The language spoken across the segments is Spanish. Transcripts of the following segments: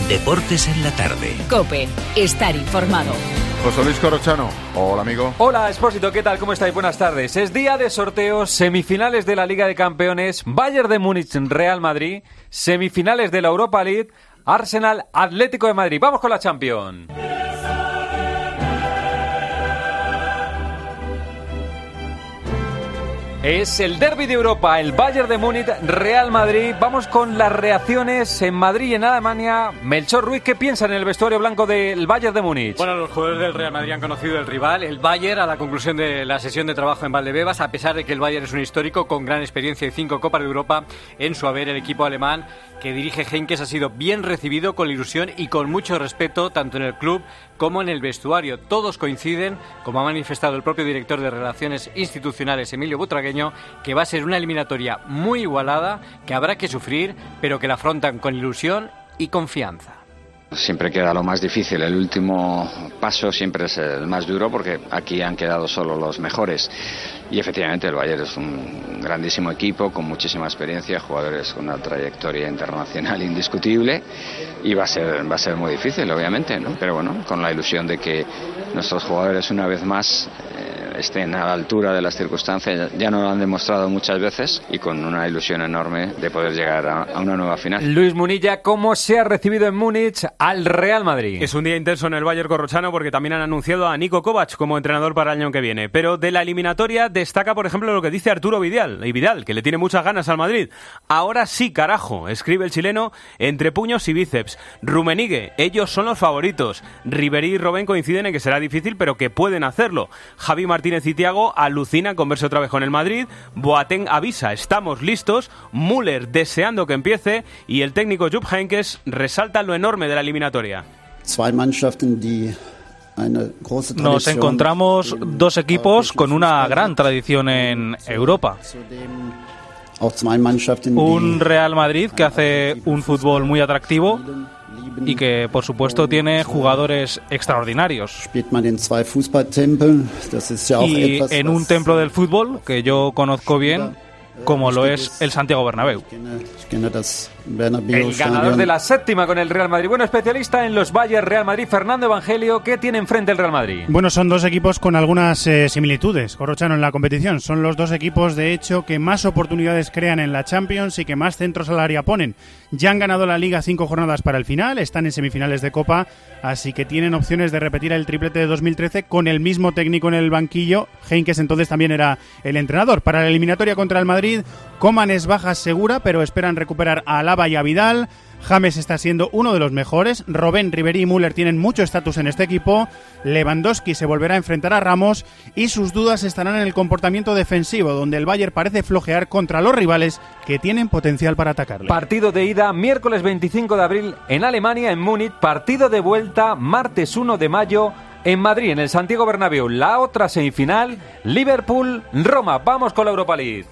Deportes en la tarde. COPE. Estar informado. José Luis Corrochano. Hola, amigo. Hola, Expósito, ¿qué tal? ¿Cómo estáis? Buenas tardes. Es día de sorteos, semifinales de la Liga de Campeones, Bayern de Múnich, Real Madrid, semifinales de la Europa League, Arsenal, Atlético de Madrid. Vamos con la Champions. Es el derbi de Europa, el Bayern de Múnich, Real Madrid. Vamos con las reacciones en Madrid y en Alemania. Melchor Ruiz, ¿qué piensa en el vestuario blanco del Bayern de Múnich? Bueno, los jugadores del Real Madrid han conocido el rival, el Bayern, a la conclusión de la sesión de trabajo en Valdebebas, a pesar de que el Bayern es un histórico con gran experiencia y 5 Copas de Europa en su haber. El equipo alemán que dirige Heynckes ha sido bien recibido, con ilusión y con mucho respeto, tanto en el club como en el vestuario. Todos coinciden, como ha manifestado el propio director de Relaciones Institucionales, Emilio Butragueño, que va a ser una eliminatoria muy igualada, que habrá que sufrir, pero que la afrontan con ilusión y confianza. Siempre queda lo más difícil, el último paso siempre es el más duro, porque aquí han quedado solo los mejores. Y efectivamente el Bayern es un grandísimo equipo con muchísima experiencia, jugadores con una trayectoria internacional indiscutible, y va a ser muy difícil, obviamente, ¿no? Pero bueno, con la ilusión de que nuestros jugadores una vez más estén a la altura de las circunstancias. Ya nos lo han demostrado muchas veces, y con una ilusión enorme de poder llegar a una nueva final. Luis Munilla, ¿cómo se ha recibido en Múnich al Real Madrid? Es un día intenso en el Bayern Corrochano, porque también han anunciado a Niko Kovac como entrenador para el año que viene. Pero de la eliminatoria destaca, por ejemplo, lo que dice Arturo Vidal, que le tiene muchas ganas al Madrid. Ahora sí, carajo, escribe el chileno entre puños y bíceps. Rummenigge, ellos son los favoritos. Ribéry y Robben coinciden en que será difícil, pero que pueden hacerlo. Javi Martínez y Thiago alucinan con verse otra vez con el Madrid. Boateng avisa, estamos listos. Müller deseando que empiece, y el técnico Jupp Heynckes resalta lo enorme de la eliminatoria. Nos encontramos dos equipos con una gran tradición en Europa. Un Real Madrid que hace un fútbol muy atractivo y que, por supuesto, tiene jugadores extraordinarios. Y en un templo del fútbol que yo conozco bien, como lo es el Santiago Bernabéu. El ganador de la séptima con el Real Madrid. Bueno, especialista en los Bayern Real Madrid, Fernando Evangelio, ¿qué tiene enfrente el Real Madrid? Bueno, son dos equipos con algunas similitudes, Corrochano, en la competición. Son los dos equipos, de hecho, que más oportunidades crean en la Champions y que más centros al área ponen. Ya han ganado la Liga 5 jornadas para el final, están en semifinales de Copa, así que tienen opciones de repetir el triplete de 2013 con el mismo técnico en el banquillo. Heynckes entonces también era el entrenador. Para la eliminatoria contra el Madrid, Koeman es baja segura, pero esperan recuperar a Alaba y a Vidal. James está siendo uno de los mejores. Robben, Ribéry y Müller tienen mucho estatus en este equipo. Lewandowski se volverá a enfrentar a Ramos, y sus dudas estarán en el comportamiento defensivo, donde el Bayern parece flojear contra los rivales que tienen potencial para atacarle. Partido de ida miércoles 25 de abril en Alemania, en Múnich. Partido de vuelta martes 1 de mayo en Madrid, en el Santiago Bernabéu. La otra semifinal, Liverpool-Roma. Vamos con la Europa League.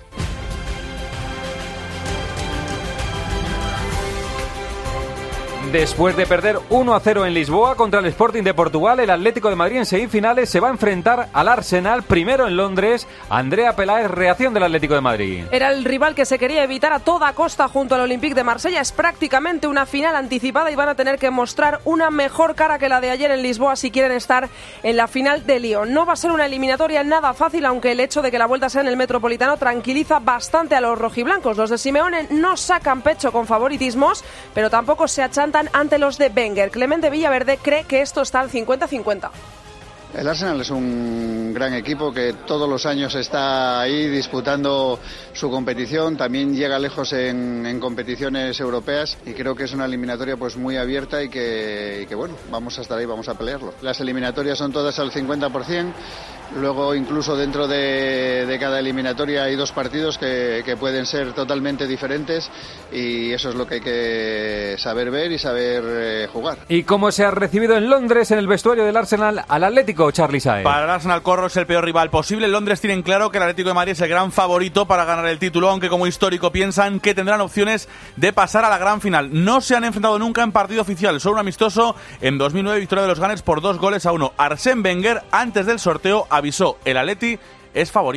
Después de perder 1-0 en Lisboa contra el Sporting de Portugal, el Atlético de Madrid en semifinales se va a enfrentar al Arsenal, primero en Londres. Andrea Peláez, reacción del Atlético de Madrid. Era el rival que se quería evitar a toda costa junto al Olympique de Marsella. Es prácticamente una final anticipada y van a tener que mostrar una mejor cara que la de ayer en Lisboa si quieren estar en la final de Lyon. No va a ser una eliminatoria nada fácil, aunque el hecho de que la vuelta sea en el Metropolitano tranquiliza bastante a los rojiblancos. Los de Simeone no sacan pecho con favoritismos, pero tampoco se achantan ante los de Wenger. Clemente Villaverde cree que esto está al 50-50. El Arsenal es un gran equipo que todos los años está ahí disputando su competición, también llega lejos en competiciones europeas, y creo que es una eliminatoria pues muy abierta y que bueno, vamos a estar ahí, vamos a pelearlo. Las eliminatorias son todas al 50%, luego incluso dentro de cada eliminatoria hay dos partidos que pueden ser totalmente diferentes, y eso es lo que hay que saber ver y saber jugar. ¿Y cómo se ha recibido en Londres, en el vestuario del Arsenal, al Atlético, Charly Saez? Para el Arsenal, Corro, es el peor rival posible. En Londres tienen claro que el Atlético de Madrid es el gran favorito para ganar el título, aunque como histórico piensan que tendrán opciones de pasar a la gran final. No se han enfrentado nunca en partido oficial, solo un amistoso en 2009, victoria de los Gunners por 2-1. Arsène Wenger, antes del sorteo, avisó: el Atleti es favorito.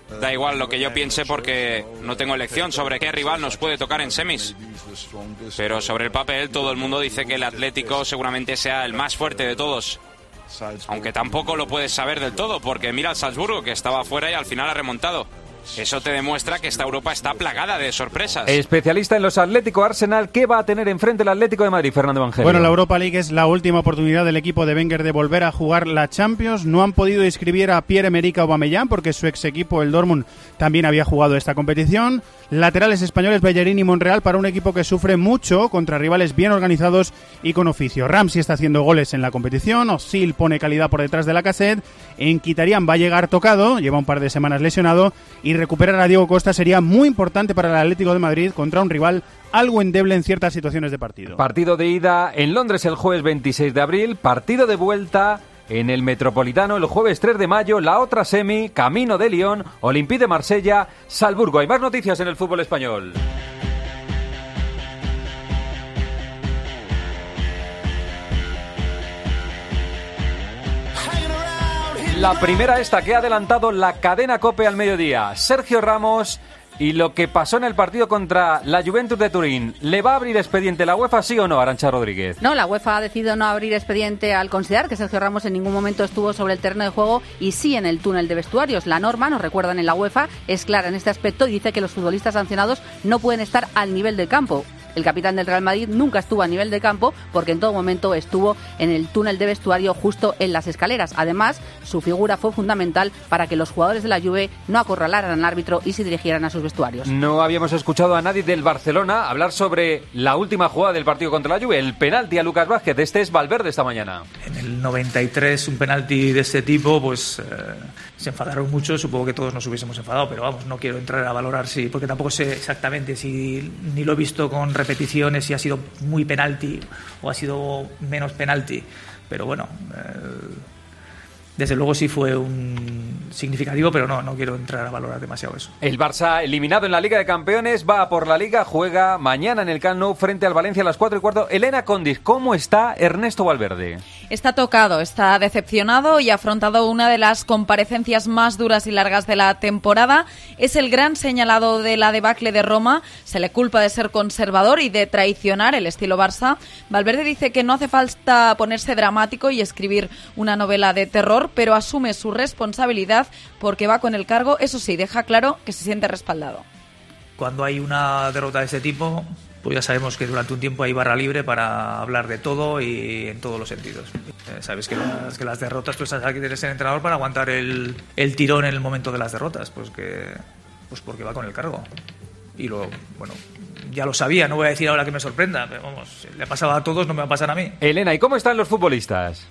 Da igual lo que yo piense porque no tengo elección sobre qué rival nos puede tocar en semis. Pero sobre el papel todo el mundo dice que el Atlético seguramente sea el más fuerte de todos. Aunque tampoco lo puedes saber del todo porque mira al Salzburgo que estaba fuera y al final ha remontado. Eso te demuestra que esta Europa está plagada de sorpresas. Especialista en los Atlético Arsenal, ¿qué va a tener enfrente el Atlético de Madrid, Fernando Evangelio? Bueno, la Europa League es la última oportunidad del equipo de Wenger de volver a jugar la Champions. No han podido inscribir a Pierre-Emerick Aubameyang porque su ex equipo, el Dortmund, también había jugado esta competición. Laterales españoles, Bellerín y Monreal, para un equipo que sufre mucho contra rivales bien organizados y con oficio. Ramsey está haciendo goles en la competición, Özil pone calidad por detrás de Lacazette, Mkhitaryan va a llegar tocado, lleva un par de semanas lesionado, y recuperar a Diego Costa sería muy importante para el Atlético de Madrid contra un rival algo endeble en ciertas situaciones de partido. Partido de ida en Londres el jueves 26 de abril, partido de vuelta en el Metropolitano el jueves 3 de mayo, la otra semi, camino de Lyon, Olympique de Marsella, Salzburgo. Hay más noticias en el fútbol español. La primera esta que ha adelantado la cadena COPE al mediodía. Sergio Ramos y lo que pasó en el partido contra la Juventus de Turín. ¿Le va a abrir expediente la UEFA, sí o no, Arantxa Rodríguez? No, la UEFA ha decidido no abrir expediente al considerar que Sergio Ramos en ningún momento estuvo sobre el terreno de juego y sí en el túnel de vestuarios. La norma, nos recuerdan en la UEFA, es clara en este aspecto y dice que los futbolistas sancionados no pueden estar al nivel del campo. El capitán del Real Madrid nunca estuvo a nivel de campo porque en todo momento estuvo en el túnel de vestuario justo en las escaleras. Además, su figura fue fundamental para que los jugadores de la Juve no acorralaran al árbitro y se dirigieran a sus vestuarios. No habíamos escuchado a nadie del Barcelona hablar sobre la última jugada del partido contra la Juve, el penalti a Lucas Vázquez. Este es Valverde esta mañana. En el 93 un penalti de este tipo, pues se enfadaron mucho, supongo que todos nos hubiésemos enfadado, pero vamos, no quiero entrar a valorar si, porque tampoco sé exactamente si ni lo he visto con repeticiones, si ha sido muy penalti o ha sido menos penalti, pero bueno, desde luego sí fue un significativo, pero no quiero entrar a valorar demasiado eso. El Barça, eliminado en la Liga de Campeones, va por la Liga, juega mañana en el Camp Nou frente al Valencia a las 4:15. Elena Condis, ¿cómo está Ernesto Valverde? Está tocado, está decepcionado y ha afrontado una de las comparecencias más duras y largas de la temporada. Es el gran señalado de la debacle de Roma. Se le culpa de ser conservador y de traicionar el estilo Barça. Valverde dice que no hace falta ponerse dramático y escribir una novela de terror, pero asume su responsabilidad porque va con el cargo. Eso sí, deja claro que se siente respaldado. Cuando hay una derrota de este tipo, pues ya sabemos que durante un tiempo hay barra libre para hablar de todo y en todos los sentidos. Sabes que las derrotas, pues aquí tienes el entrenador para aguantar el tirón en el momento de las derrotas, pues porque va con el cargo. Y bueno, ya lo sabía, no voy a decir ahora que me sorprenda, pero vamos, le ha pasado a todos, no me va a pasar a mí. Elena, ¿y cómo están los futbolistas?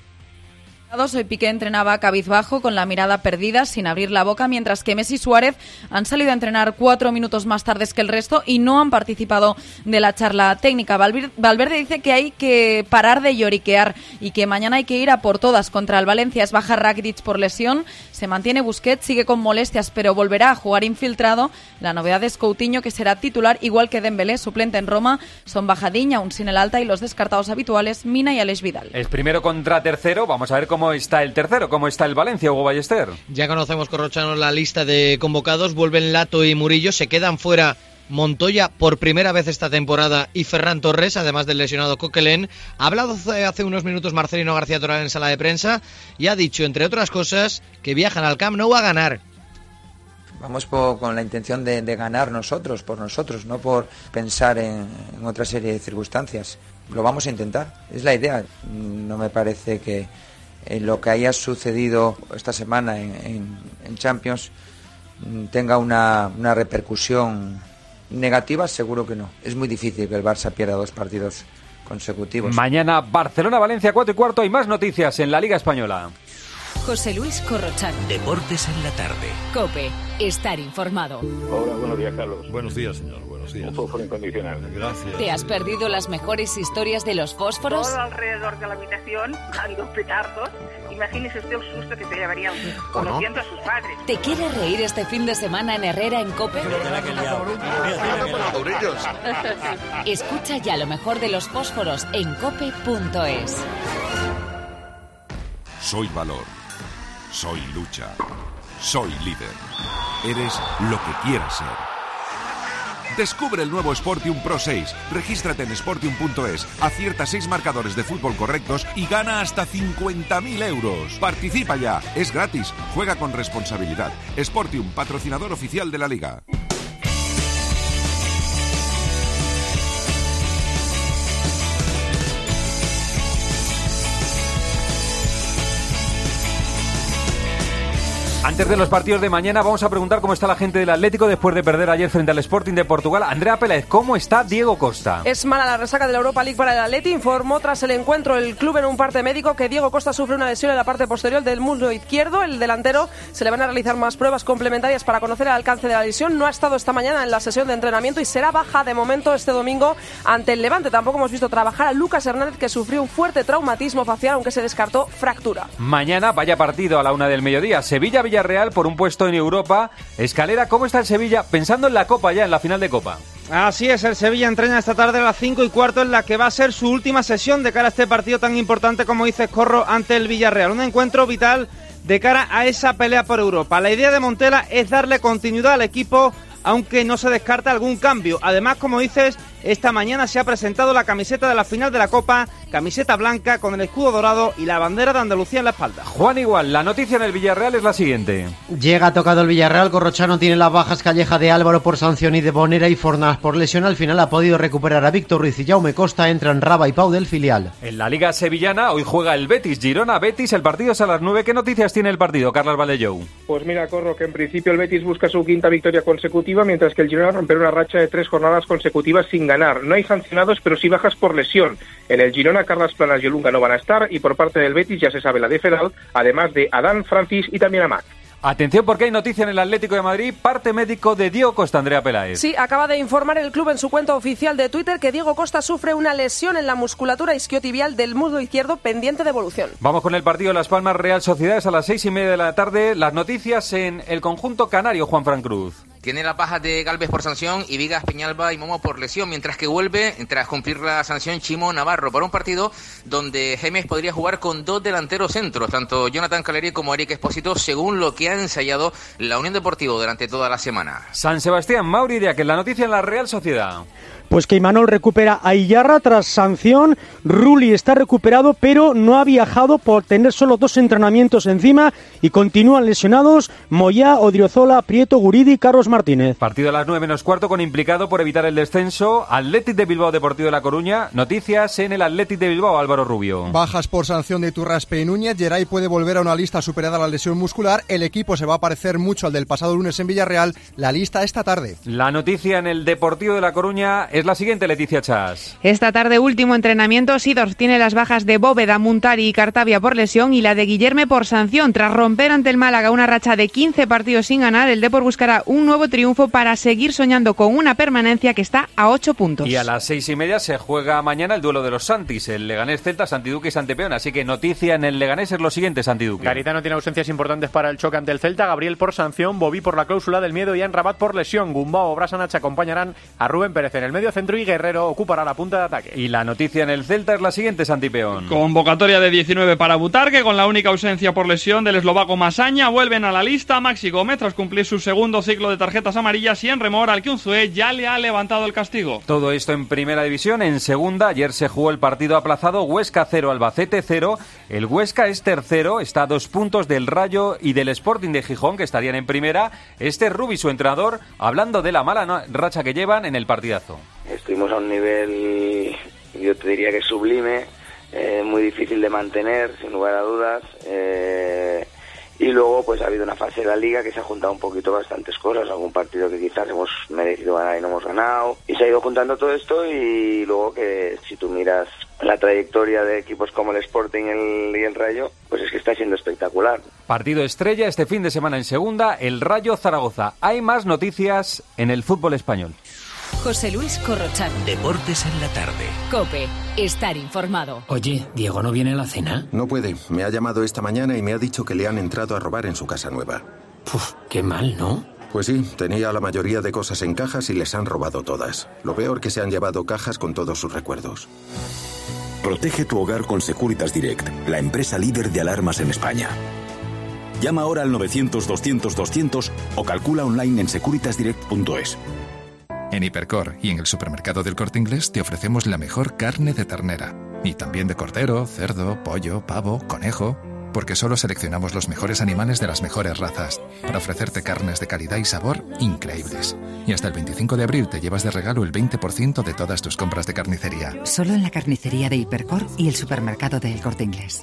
Hoy Piqué entrenaba cabizbajo, con la mirada perdida, sin abrir la boca, mientras que Messi y Suárez han salido a entrenar 4 minutos más tarde que el resto y no han participado de la charla técnica. Valverde dice que hay que parar de lloriquear y que mañana hay que ir a por todas. Contra el Valencia es baja Rakitic por lesión, se mantiene Busquets, sigue con molestias pero volverá a jugar infiltrado. La novedad es Coutinho, que será titular, igual que Dembélé, suplente en Roma. Son Bajadín, aún sin el alta, y los descartados habituales, Mina y Aleix Vidal. Es primero contra tercero, vamos a ver cómo está el tercero, cómo está el Valencia, Hugo Ballester. Ya conocemos, Corrochano, la lista de convocados. Vuelven Lato y Murillo, se quedan fuera Montoya por primera vez esta temporada y Ferran Torres, además del lesionado Coquelin. Ha hablado hace unos minutos Marcelino García Toral en sala de prensa y ha dicho, entre otras cosas, que viajan al Camp Nou a ganar. Vamos con la intención de ganar nosotros, por nosotros, no por pensar en otra serie de circunstancias. Lo vamos a intentar, es la idea. No me parece que lo que haya sucedido esta semana en Champions tenga una repercusión negativa, seguro que no. Es muy difícil que el Barça pierda 2 partidos consecutivos. Mañana Barcelona-Valencia 4:15. Hay más noticias en la Liga Española. José Luis Corrochano. Deportes en la tarde. COPE. Estar informado. Hola, buenos días, Carlos. Buenos días, señor. Buenos días. Un fósforo incondicional. Gracias. ¿Te has perdido las mejores historias de los fósforos? Todo alrededor de la habitación, a los petardos. Imagínese usted el susto que se llevaría conociendo a sus padres. ¿Te quieres reír este fin de semana en Herrera en COPE? Escucha ya lo mejor de los fósforos en cope.es. Soy valor. Soy lucha. Soy líder. Eres lo que quieras ser. Descubre el nuevo Sportium Pro 6. Regístrate en sportium.es, acierta 6 marcadores de fútbol correctos y gana hasta 50.000 euros. Participa ya, es gratis, juega con responsabilidad. Sportium, patrocinador oficial de la Liga. Antes de los partidos de mañana vamos a preguntar cómo está la gente del Atlético después de perder ayer frente al Sporting de Portugal. Andrea Peláez, ¿cómo está Diego Costa? Es mala la resaca de la Europa League para el Atleti. Informó tras el encuentro el club en un parte médico que Diego Costa sufre una lesión en la parte posterior del muslo izquierdo. El delantero se le van a realizar más pruebas complementarias para conocer el alcance de la lesión. No ha estado esta mañana en la sesión de entrenamiento y será baja de momento este domingo ante el Levante. Tampoco hemos visto trabajar a Lucas Hernández, que sufrió un fuerte traumatismo facial, aunque se descartó fractura. Mañana vaya partido a la 1 del mediodía. Sevilla-Villarreal por un puesto en Europa. Escalera, ¿cómo está el Sevilla pensando en la Copa ya, en la final de Copa? Así es, el Sevilla entrena esta tarde a las 5:15 en la que va a ser su última sesión de cara a este partido tan importante como dice Corro ante el Villarreal. Un encuentro vital de cara a esa pelea por Europa. La idea de Montela es darle continuidad al equipo, aunque no se descarta algún cambio. Además, como dices, esta mañana se ha presentado la camiseta de la final de la Copa, camiseta blanca con el escudo dorado y la bandera de Andalucía en la espalda. Juan Igual, la noticia en el Villarreal es la siguiente. Llega tocado el Villarreal, Corrochano tiene las bajas Calleja de Álvaro por sanción y de Bonera y Fornás por lesión. Al final ha podido recuperar a Víctor Ruiz y Jaume Costa, entran Raba y Pau del filial. En la Liga Sevillana hoy juega el Betis, Girona-Betis, el partido es a las 9. ¿Qué noticias tiene el partido, Carlos Valdellou? Pues mira, Corro, que en principio el Betis busca su quinta victoria consecutiva, mientras que el Girona romperá una racha de 3 jornadas consecutivas sin ganar. No hay sancionados, pero sí bajas por lesión. En el Girona, Carlas Planas y Olunga no van a estar, y por parte del Betis ya se sabe la de Feral, además de Adán, Francis y también Amat. Atención porque hay noticia en el Atlético de Madrid, parte médico de Diego Costa, Andrea Peláez. Sí, acaba de informar el club en su cuenta oficial de Twitter que Diego Costa sufre una lesión en la musculatura isquiotibial del muslo izquierdo pendiente de evolución. Vamos con el partido Las Palmas Real Sociedades a las 6:30 de la tarde. Las noticias en el conjunto canario, Juan Fran Cruz. Tiene las bajas de Galvez por sanción y Vigas, Peñalba y Momo por lesión, mientras que vuelve, tras cumplir la sanción, Chimo Navarro, para un partido donde Gémez podría jugar con 2 delanteros centros, tanto Jonathan Caleri como Eric Espósito, según lo que ha ensayado la Unión Deportiva durante toda la semana. San Sebastián, Mauri Díaz, que la noticia en la Real Sociedad. Pues que Imanol recupera a Iyarra tras sanción. Rulli está recuperado, pero no ha viajado por tener solo 2 entrenamientos encima y continúan lesionados Moyá, Odriozola, Prieto, Guridi y Carlos Martínez. Partido a las 9:15 con implicado por evitar el descenso Athletic de Bilbao Deportivo de La Coruña. Noticias en el Athletic de Bilbao, Álvaro Rubio. Bajas por sanción de Iturraspe y Núñez. Geray puede volver a una lista superada la lesión muscular. El equipo se va a parecer mucho al del pasado lunes en Villarreal. La lista esta tarde. La noticia en el Deportivo de La Coruña es la siguiente, Leticia Chas. Esta tarde último entrenamiento. Sidorf tiene las bajas de Bóveda, Muntari y Cartavia por lesión y la de Guillerme por sanción. Tras romper ante el Málaga una racha de 15 partidos sin ganar, el Depor buscará un nuevo triunfo para seguir soñando con una permanencia que está a 8 puntos. Y a las 6:30 se juega mañana el duelo de los Santis, el Leganés Celta, Santiduque y Santepeón. Así que noticia en el Leganés es lo siguiente, Santiduque. Garitano tiene ausencias importantes para el choque ante el Celta, Gabriel por sanción, Bobby por la cláusula del miedo y Anrabat por lesión. Gumbao o Brasanach acompañarán a Rubén Pérez en el medio centro y Guerrero ocupará la punta de ataque. Y la noticia en el Celta es la siguiente, Santipeón. Convocatoria de 19 para Butarque, con la única ausencia por lesión del eslovaco Masaña. Vuelven a la lista Maxi Gómez tras cumplir su segundo ciclo de tarjetas amarillas y en remor al Kiunzue ya le ha levantado el castigo. Todo esto en primera división. En segunda, ayer se jugó el partido aplazado, Huesca 0, Albacete 0. El Huesca es tercero, está a 2 puntos del Rayo y del Sporting de Gijón, que estarían en primera. Este es Rubi, su entrenador, hablando de la mala racha que llevan en el partidazo. Estuvimos a un nivel, yo te diría que sublime, muy difícil de mantener, sin lugar a dudas. Y luego pues ha habido una fase de la Liga que se ha juntado un poquito bastantes cosas, algún partido que quizás hemos merecido ganar y no hemos ganado, y se ha ido juntando todo esto. Y luego que si tú miras la trayectoria de equipos como el Sporting y el Rayo, pues es que está siendo espectacular. Partido estrella este fin de semana en segunda, el Rayo Zaragoza. Hay más noticias en el fútbol español. José Luis Corrochano. Deportes en la tarde. COPE. Estar informado. Oye, ¿Diego no viene a la cena? No puede. Me ha llamado esta mañana y me ha dicho que le han entrado a robar en su casa nueva. Puf, qué mal, ¿no? Pues sí, tenía la mayoría de cosas en cajas y les han robado todas. Lo peor que se han llevado cajas con todos sus recuerdos. Protege tu hogar con Securitas Direct, la empresa líder de alarmas en España. Llama ahora al 900-200-200 o calcula online en securitasdirect.es. En Hipercor y en el supermercado del Corte Inglés te ofrecemos la mejor carne de ternera. Y también de cordero, cerdo, pollo, pavo, conejo. Porque solo seleccionamos los mejores animales de las mejores razas, para ofrecerte carnes de calidad y sabor increíbles. Y hasta el 25 de abril te llevas de regalo el 20% de todas tus compras de carnicería. Solo en la carnicería de Hipercor y el supermercado del Corte Inglés.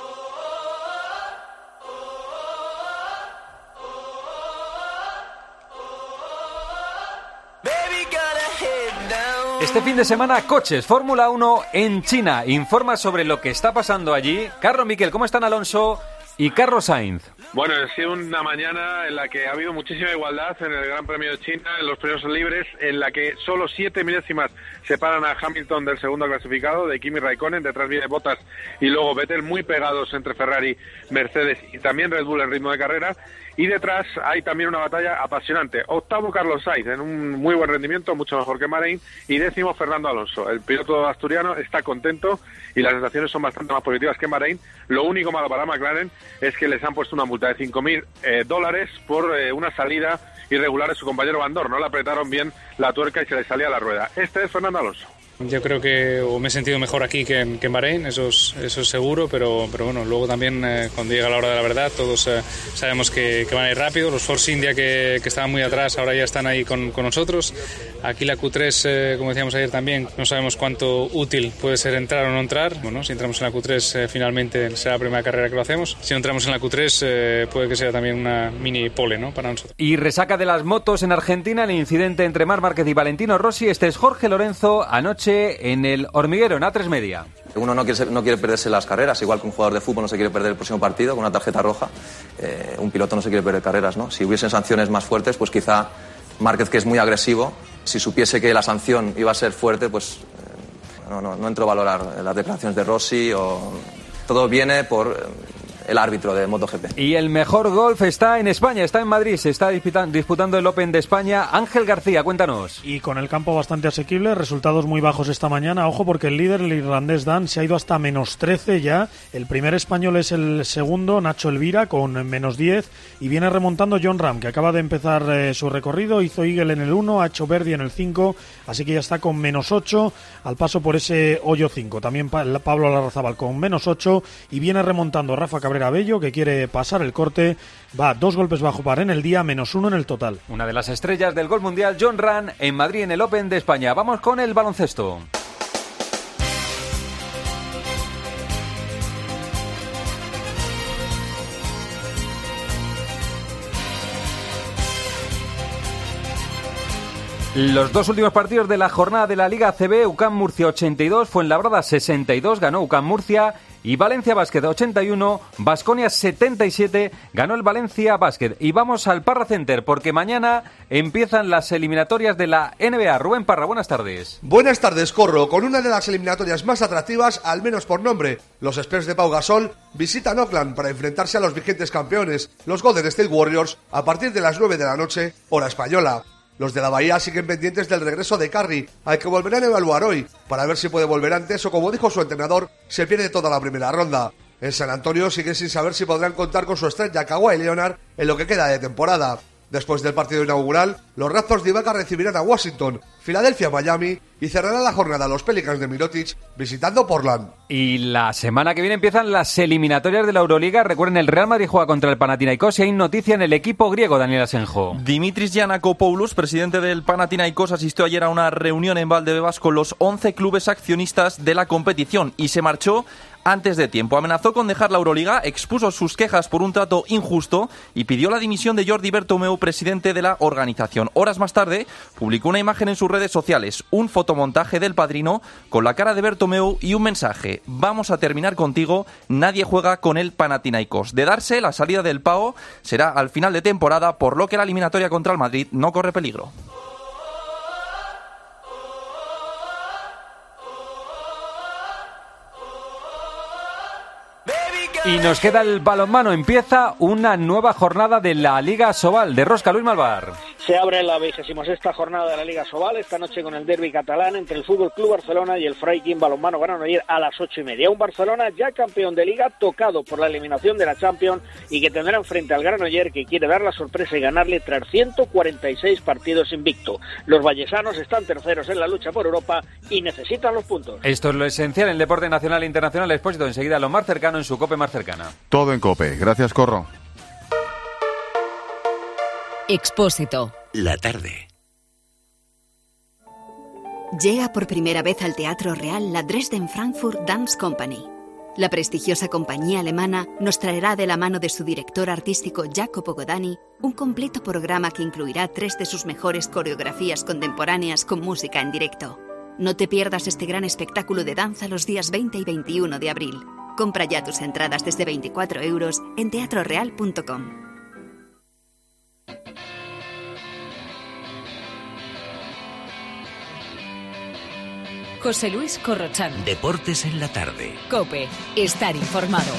Este fin de semana, coches Fórmula 1 en China. Informa sobre lo que está pasando allí. Carlos Miquel, ¿cómo están Alonso y Carlos Sainz? Bueno, ha sido una mañana en la que ha habido muchísima igualdad en el Gran Premio de China, en los premios libres, en la que solo 7 milésimas separan a Hamilton del segundo clasificado, de Kimi Raikkonen, detrás viene Bottas y luego Vettel, muy pegados entre Ferrari, Mercedes y también Red Bull en ritmo de carrera. Y detrás hay también una batalla apasionante. Octavo Carlos Sainz, en un muy buen rendimiento, mucho mejor que Bahrein. Y décimo Fernando Alonso. El piloto asturiano está contento y las sensaciones son bastante más positivas que en Bahrein. Lo único malo para McLaren es que les han puesto una multa de $5.000 por una salida irregular de su compañero Van Dorn. No le apretaron bien la tuerca y se le salía la rueda. Este es Fernando Alonso. Yo creo que me he sentido mejor aquí que en Bahrein, eso es seguro, pero bueno, luego también cuando llega la hora de la verdad todos sabemos que van a ir rápido. Los Force India que estaban muy atrás ahora ya están ahí con nosotros. Aquí la Q3, como decíamos ayer también, no sabemos cuánto útil puede ser entrar o no entrar. Bueno, si entramos en la Q3 finalmente será la primera carrera que lo hacemos. Si no entramos en la Q3 puede que sea también una mini pole, ¿no?, para nosotros. Y resaca de las motos en Argentina, el incidente entre Marc Márquez y Valentino Rossi. Este es Jorge Lorenzo anoche en el Hormiguero, en A3 Media. Uno no quiere perderse las carreras, igual que un jugador de fútbol no se quiere perder el próximo partido con una tarjeta roja. Un piloto no se quiere perder carreras, ¿no? Si hubiesen sanciones más fuertes, pues quizá Márquez, que es muy agresivo, si supiese que la sanción iba a ser fuerte, pues no entro a valorar las declaraciones de Rossi. Todo viene por el árbitro de MotoGP. Y el mejor golf está en España, está en Madrid, se está disputando el Open de España. Ángel García, cuéntanos. Y con el campo bastante asequible, resultados muy bajos esta mañana. Ojo, porque el líder, el irlandés Dan, se ha ido hasta -13 ya. El primer español es el segundo, Nacho Elvira, con -10. Y viene remontando John Ram, que acaba de empezar su recorrido. Hizo eagle en el 1, ha hecho birdie en el 5. Así que ya está con -8 al paso por ese hoyo 5. También Pablo Larrazábal con -8. Y viene remontando Rafa Cabrera Bello, que quiere pasar el corte, va 2 golpes bajo par en el día, -1 en el total. Una de las estrellas del golf mundial, John Ram, en Madrid en el Open de España. Vamos con el baloncesto. Los dos últimos partidos de la jornada de la Liga ACB, UCAM Murcia 82, Fuenlabrada 62, ganó UCAM Murcia, y Valencia Basket 81, Baskonia 77, ganó el Valencia Basket. Y vamos al Parra Center, porque mañana empiezan las eliminatorias de la NBA. Rubén Parra, buenas tardes. Buenas tardes, Corro, con una de las eliminatorias más atractivas, al menos por nombre. Los Spurs de Pau Gasol visitan Oakland para enfrentarse a los vigentes campeones, los Golden State Warriors, a partir de las 9 de la noche, hora española. Los de la Bahía siguen pendientes del regreso de Curry, al que volverán a evaluar hoy, para ver si puede volver antes o, como dijo su entrenador, se pierde toda la primera ronda. En San Antonio siguen sin saber si podrán contar con su estrella Kawhi Leonard en lo que queda de temporada. Después del partido inaugural, los Raptors de Ibaka recibirán a Washington, Filadelfia, Miami y cerrarán la jornada los Pelicans de Mirotic visitando Portland. Y la semana que viene empiezan las eliminatorias de la Euroliga. Recuerden, el Real Madrid juega contra el Panathinaikos y hay noticia en el equipo griego, Daniel Asenjo. Dimitris Giannakopoulos, presidente del Panathinaikos, asistió ayer a una reunión en Valdebebas con los 11 clubes accionistas de la competición y se marchó antes de tiempo. Amenazó con dejar la Euroliga, expuso sus quejas por un trato injusto y pidió la dimisión de Jordi Bertomeu, presidente de la organización. Horas más tarde, publicó una imagen en sus redes sociales, un fotomontaje del padrino con la cara de Bertomeu y un mensaje: vamos a terminar contigo, nadie juega con el Panathinaikos. De darse, la salida del PAO será al final de temporada, por lo que la eliminatoria contra el Madrid no corre peligro. Y nos queda el balonmano. Empieza una nueva jornada de la Liga Sobal de Rosca. Luis Malvar. Se abre la 26ª jornada de la Liga Sobal, esta noche con el derbi catalán entre el Fútbol Club Barcelona y el Freikin Balonmano Granollers a las 8:30. Un Barcelona ya campeón de Liga, tocado por la eliminación de la Champions y que tendrá enfrente al Granollers, que quiere dar la sorpresa y ganarle tras 146 partidos invicto. Los vallesanos están terceros en la lucha por Europa y necesitan los puntos. Esto es lo esencial en el deporte nacional e internacional. Expósito enseguida lo más cercano en su COPE más cercana. Todo en COPE. Gracias, Corro. Expósito. La tarde. Llega por primera vez al Teatro Real la Dresden Frankfurt Dance Company. La prestigiosa compañía alemana nos traerá de la mano de su director artístico Jacopo Godani un completo programa que incluirá 3 de sus mejores coreografías contemporáneas con música en directo. No te pierdas este gran espectáculo de danza los días 20 y 21 de abril. Compra ya tus entradas desde 24 € en teatroreal.com. José Luis Corrochán. Deportes en la tarde. COPE. Estar informado.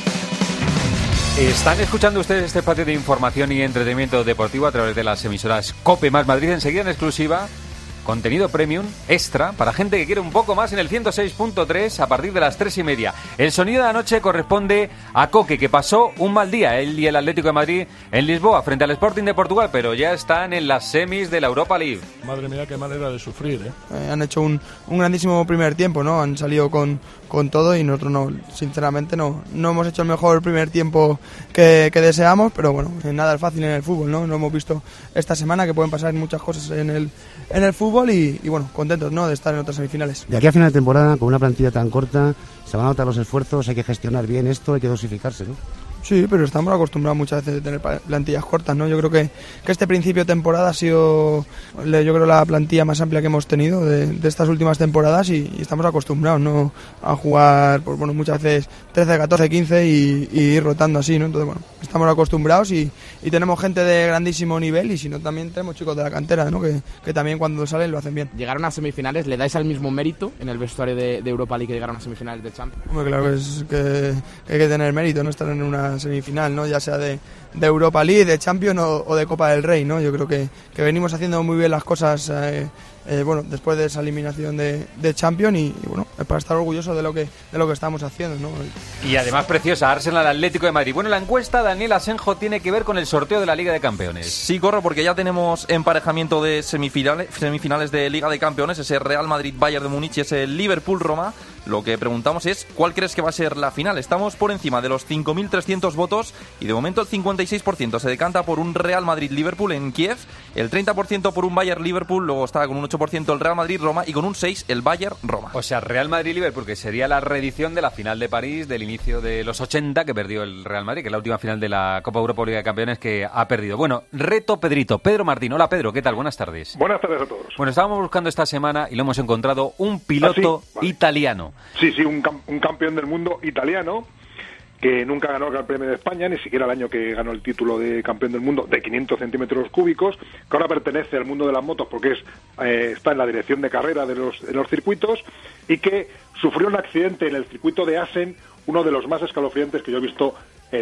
Están escuchando ustedes este espacio de información y entretenimiento deportivo a través de las emisoras COPE más Madrid. Enseguida en exclusiva, contenido premium extra para gente que quiere un poco más en el 106.3 a partir de las 3:30. El sonido de la noche corresponde a Coque, que pasó un mal día, él y el Atlético de Madrid en Lisboa frente al Sporting de Portugal, pero ya están en las semis de la Europa League. Madre mía, qué manera de sufrir, ¿eh? Han hecho un grandísimo primer tiempo, ¿no? Han salido con todo y nosotros no, sinceramente no hemos hecho el mejor primer tiempo que deseamos, pero bueno, nada es fácil en el fútbol, ¿no? Lo hemos visto esta semana, que pueden pasar muchas cosas en el fútbol y bueno, contentos, ¿no?, de estar en otras semifinales. De aquí a final de temporada, con una plantilla tan corta, se van a notar los esfuerzos, hay que gestionar bien esto, hay que dosificarse, ¿no? Sí, pero estamos acostumbrados muchas veces a tener plantillas cortas, ¿no? Yo creo que este principio de temporada ha sido, yo creo, la plantilla más amplia que hemos tenido de estas últimas temporadas y estamos acostumbrados, ¿no?, a jugar, pues bueno, muchas veces 13, 14, 15 y ir rotando así, ¿no? Entonces, bueno, estamos acostumbrados y tenemos gente de grandísimo nivel y si no, también tenemos chicos de la cantera, ¿no?, que también cuando salen lo hacen bien. Llegaron a semifinales, ¿le dais al mismo mérito en el vestuario de Europa League que llegaron a semifinales de Champions? Hombre, claro que hay que tener mérito, ¿no?, estar en una semifinal, ¿no?, ya sea de Europa League, de Champions o de Copa del Rey, ¿no? Yo creo que venimos haciendo muy bien las cosas bueno, después de esa eliminación de Champions y bueno, es para estar orgulloso de lo que estamos haciendo, ¿no? Y además preciosa, Arsenal Atlético de Madrid. Bueno, la encuesta, Daniel Asenjo, tiene que ver con el sorteo de la Liga de Campeones. Sí, Corro, porque ya tenemos emparejamiento de semifinales de Liga de Campeones, ese Real Madrid-Bayern de Múnich y ese Liverpool-Roma. Lo que preguntamos es, ¿cuál crees que va a ser la final? Estamos por encima de los 5.300 votos y de momento el 56% se decanta por un Real Madrid-Liverpool en Kiev, el 30% por un Bayern-Liverpool, luego está con un 8% el Real Madrid-Roma y con un 6% el Bayern-Roma. O sea, Real Madrid-Liverpool, que sería la reedición de la final de París del inicio de los 80 que perdió el Real Madrid, que es la última final de la Copa Europa Liga de Campeones que ha perdido. Bueno, reto Pedrito, Pedro Martín. Hola Pedro, ¿qué tal? Buenas tardes. Buenas tardes a todos. Bueno, estábamos buscando esta semana y lo hemos encontrado, un piloto italiano. Sí, un campeón del mundo italiano que nunca ganó el Gran Premio de España, ni siquiera el año que ganó el título de campeón del mundo de 500 centímetros cúbicos, que ahora pertenece al mundo de las motos porque está en la dirección de carrera de los circuitos y que sufrió un accidente en el circuito de Assen, uno de los más escalofriantes que yo he visto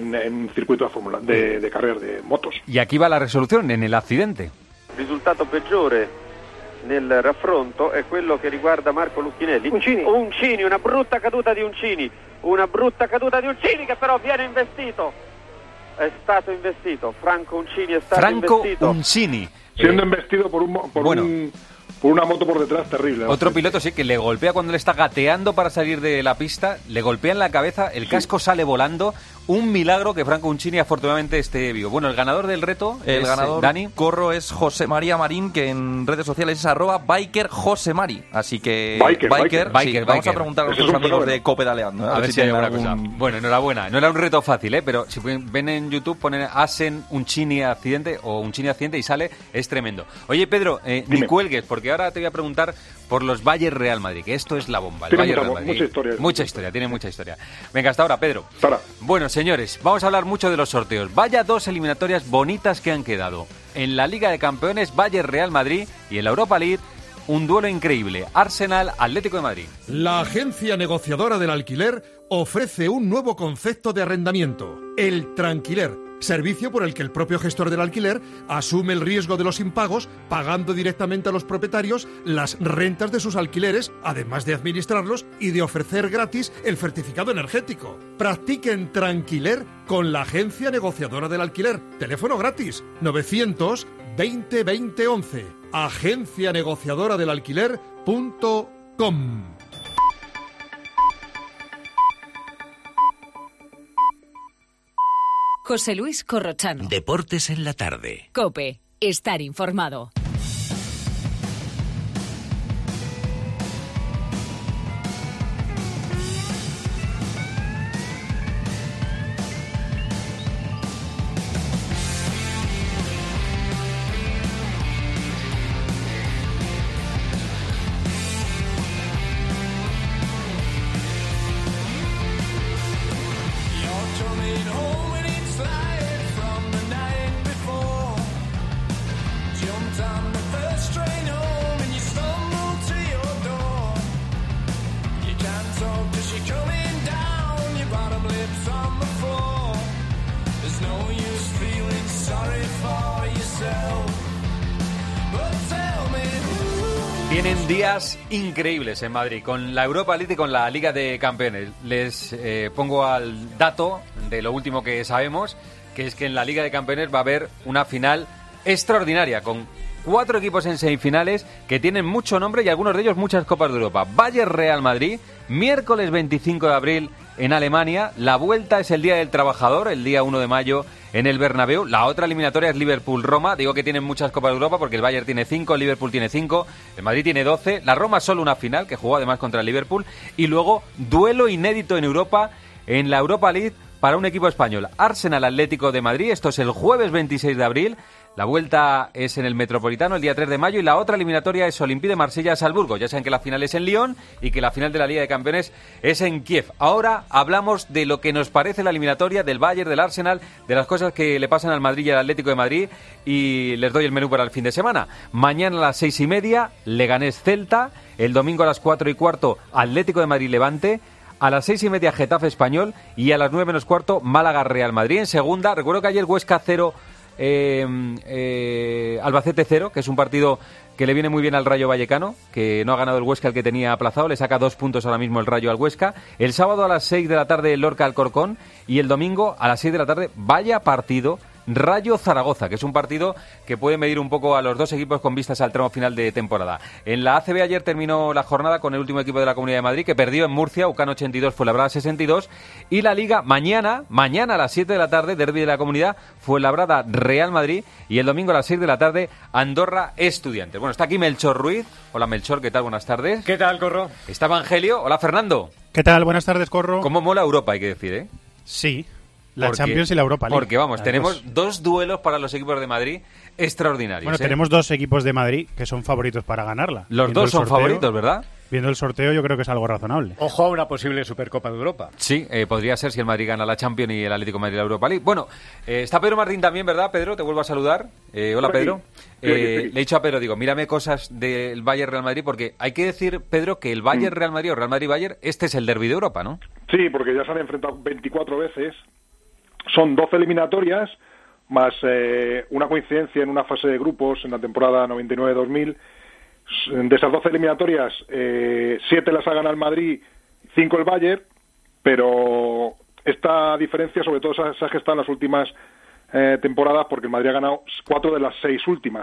en circuito de Fórmula de carreras de motos. Y aquí va la resolución, en el accidente. Il risultato peggiore nel raffronto è quello che riguarda Marco Lucchinelli. Uncini, una brutta caduta di Uncini che però viene investito. È stato investito. Franco Uncini è stato investito. Uncini. Siendo investido por una moto por detrás terrible. Otro piloto sí que le golpea cuando le está gateando para salir de la pista, le golpea en la cabeza, el casco sale volando. Un milagro que Franco Uncini afortunadamente esté vivo. Bueno, el ganador del reto, Dani, Corro, es José María Marín, que en redes sociales es @bikerjosemari. Así que Biker. Vamos a preguntar a nuestros amigos de Cope Daleando, a ver si hay alguna cosa. Bueno, enhorabuena. No era un reto fácil, pero si ven en YouTube, ponen Assen Uncini accidente o Uncini accidente y sale, es tremendo. Oye, Pedro, ni cuelgues, porque ahora te voy a preguntar por los Bayern Real Madrid, que esto es la bomba. Tiene mucha historia. Tiene mucha historia. Venga, hasta ahora, Pedro. Bueno, señores, vamos a hablar mucho de los sorteos. Vaya dos eliminatorias bonitas que han quedado. En la Liga de Campeones, Bayern Real Madrid, y en la Europa League, un duelo increíble, Arsenal Atlético de Madrid. La agencia negociadora del alquiler ofrece un nuevo concepto de arrendamiento, el tranquiler. servicio por el que el propio gestor del alquiler asume el riesgo de los impagos, pagando directamente a los propietarios las rentas de sus alquileres, además de administrarlos y de ofrecer gratis el certificado energético. Practiquen Tranquiler con la agencia negociadora del alquiler. Teléfono gratis 900 20 20 11. Agencia negociadora del alquiler.com. José Luis Corrochano. Deportes en la tarde. COPE. Estar informado. Vienen días increíbles en Madrid con la Europa League y con la Liga de Campeones. Les pongo al dato de lo último que sabemos, que es que en la Liga de Campeones va a haber una final extraordinaria con 4 equipos en semifinales que tienen mucho nombre y algunos de ellos muchas Copas de Europa. Bayern Real Madrid, miércoles 25 de abril en Alemania. La vuelta es el Día del Trabajador, el día 1 de mayo en el Bernabéu. La otra eliminatoria es Liverpool-Roma. Digo que tienen muchas Copas de Europa porque el Bayern tiene 5, el Liverpool tiene 5, el Madrid tiene 12. La Roma solo una final, que jugó además contra el Liverpool. Y luego, duelo inédito en Europa, en la Europa League para un equipo español. Arsenal Atlético de Madrid, esto es el jueves 26 de abril. La vuelta es en el Metropolitano el día 3 de mayo y la otra eliminatoria es Olympique de Marsella-Salzburgo. Ya saben que la final es en Lyon y que la final de la Liga de Campeones es en Kiev. Ahora hablamos de lo que nos parece la eliminatoria del Bayern, del Arsenal, de las cosas que le pasan al Madrid y al Atlético de Madrid, y les doy el menú para el fin de semana. Mañana a las 6:30, Leganés-Celta. El domingo a las 4:15, Atlético de Madrid-Levante. A las 6:30, Getafe Español. Y a las 9:15, Málaga-Real Madrid. En segunda, recuerdo que ayer Huesca 0... Albacete 0, que es un partido que le viene muy bien al Rayo Vallecano, que no ha ganado el Huesca, el que tenía aplazado, le saca 2 puntos ahora mismo el Rayo al Huesca. El sábado a las 6 de la tarde el Lorca Alcorcón y el domingo a las 6 de la tarde, vaya partido, Rayo Zaragoza, que es un partido que puede medir un poco a los dos equipos con vistas al tramo final de temporada. En la ACB ayer terminó la jornada con el último equipo de la Comunidad de Madrid, que perdió en Murcia, UCAN 82, Fuenlabrada 62, y la Liga mañana a las 7 de la tarde, derbi de la Comunidad, Fuenlabrada Real Madrid, y el domingo a las 6 de la tarde, Andorra Estudiantes. Bueno, está aquí Melchor Ruiz. Hola Melchor, ¿qué tal? Buenas tardes. ¿Qué tal, Corro? Está Evangelio. Hola Fernando. ¿Qué tal? Buenas tardes, Corro. ¿Cómo mola Europa, hay que decir, eh? Sí. La Champions y la Europa League. Porque, vamos, tenemos 2 duelos para los equipos de Madrid extraordinarios. Bueno, tenemos 2 equipos de Madrid que son favoritos para ganarla. Los 2 son favoritos, ¿verdad? Viendo el sorteo, yo creo que es algo razonable. Ojo a una posible Supercopa de Europa. Sí, podría ser si el Madrid gana la Champions y el Atlético de Madrid la Europa League. Bueno, está Pedro Martín también, ¿verdad, Pedro? Te vuelvo a saludar. Hola, Pedro. Le he dicho a Pedro, digo, mírame cosas del Bayern Real Madrid, porque hay que decir, Pedro, que el Bayern Real Madrid o Real Madrid Bayern, este es el derbi de Europa, ¿no? Sí, porque ya se han enfrentado 24 veces. Son 12 eliminatorias, más una coincidencia en una fase de grupos en la temporada 99-2000. De esas 12 eliminatorias, 7 las ha ganado el Madrid, 5 el Bayern, pero esta diferencia sobre todo se ha gestado en las últimas temporadas, porque el Madrid ha ganado 4 de las 6 últimas.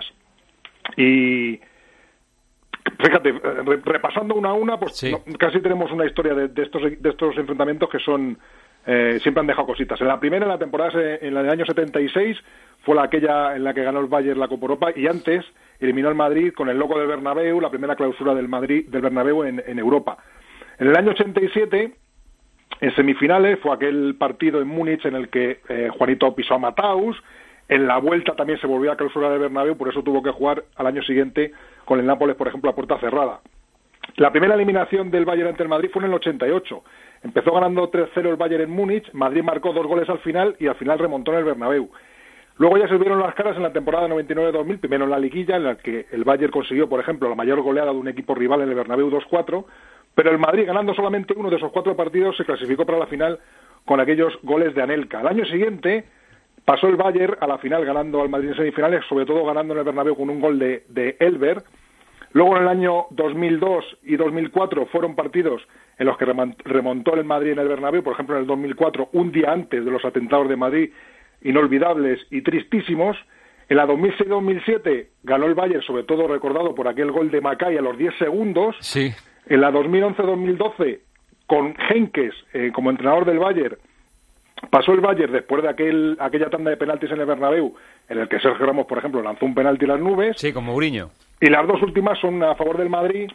Y fíjate, repasando una a una, pues sí, casi tenemos una historia de estos enfrentamientos que son... siempre han dejado cositas. En la primera, en la temporada, en la del año 76, fue aquella en la que ganó el Bayern la Copa Europa, y antes eliminó el Madrid con el logo del Bernabéu, la primera clausura del Bernabéu en Europa. En el año 87, en semifinales, fue aquel partido en Múnich en el que Juanito pisó a Mataus. En la vuelta también se volvió a clausurar el Bernabéu, por eso tuvo que jugar al año siguiente con el Nápoles, por ejemplo, a puerta cerrada. La primera eliminación del Bayern ante el Madrid fue en el 88. Empezó ganando 3-0 el Bayern en Múnich, Madrid marcó 2 goles al final y al final remontó en el Bernabéu. Luego ya se vieron las caras en la temporada 99-2000, primero en la liguilla, en la que el Bayern consiguió, por ejemplo, la mayor goleada de un equipo rival en el Bernabéu, 2-4, pero el Madrid, ganando solamente uno de esos 4 partidos, se clasificó para la final con aquellos goles de Anelka. Al año siguiente, pasó el Bayern a la final ganando al Madrid en semifinales, sobre todo ganando en el Bernabéu con un gol de Elber. Luego en el año 2002 y 2004 fueron partidos en los que remontó el Madrid en el Bernabéu, por ejemplo en el 2004, un día antes de los atentados de Madrid, inolvidables y tristísimos. En la 2006-2007 ganó el Bayern, sobre todo recordado por aquel gol de Macay a los 10 segundos. Sí. En la 2011-2012, con Heynckes como entrenador del Bayern, pasó el Bayern después de aquella tanda de penaltis en el Bernabéu, en el que Sergio Ramos, por ejemplo, lanzó un penalti a las nubes. Sí, con Mourinho. Y las dos últimas son a favor del Madrid,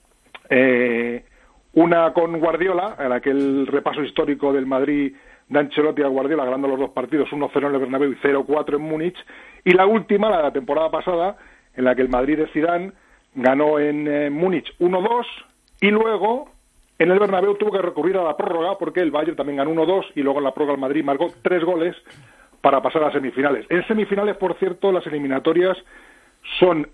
una con Guardiola, en aquel repaso histórico del Madrid de Ancelotti a Guardiola, ganando los dos partidos, 1-0 en el Bernabéu y 0-4 en múnich. Y la última, la de la temporada pasada, en la que el Madrid de Zidane ganó en Múnich 1-2 y luego en el Bernabéu tuvo que recurrir a la prórroga porque el Bayern también ganó 1-2 y luego en la prórroga el Madrid marcó 3 goles para pasar a semifinales. En semifinales, por cierto, las eliminatorias son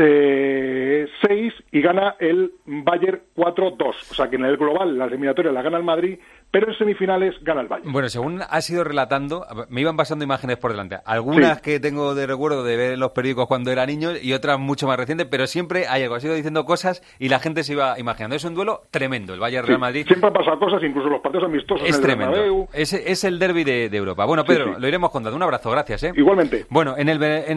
6 y gana el Bayern 4-2. O sea que en el global las eliminatorias las gana el Madrid, pero en semifinales gana el Bayern. Bueno, según has ido relatando, me iban pasando imágenes por delante. Algunas que tengo de recuerdo de ver en los periódicos cuando era niño y otras mucho más recientes, pero siempre hay algo. Has ido diciendo cosas y la gente se iba imaginando. Es un duelo tremendo, el Bayern-Real Madrid. Siempre han pasado cosas, incluso los partidos amistosos es en el tremendo. Bernabéu. Es el derbi de Europa. Bueno, Pedro, lo iremos contando. Un abrazo, gracias. Igualmente. Bueno, en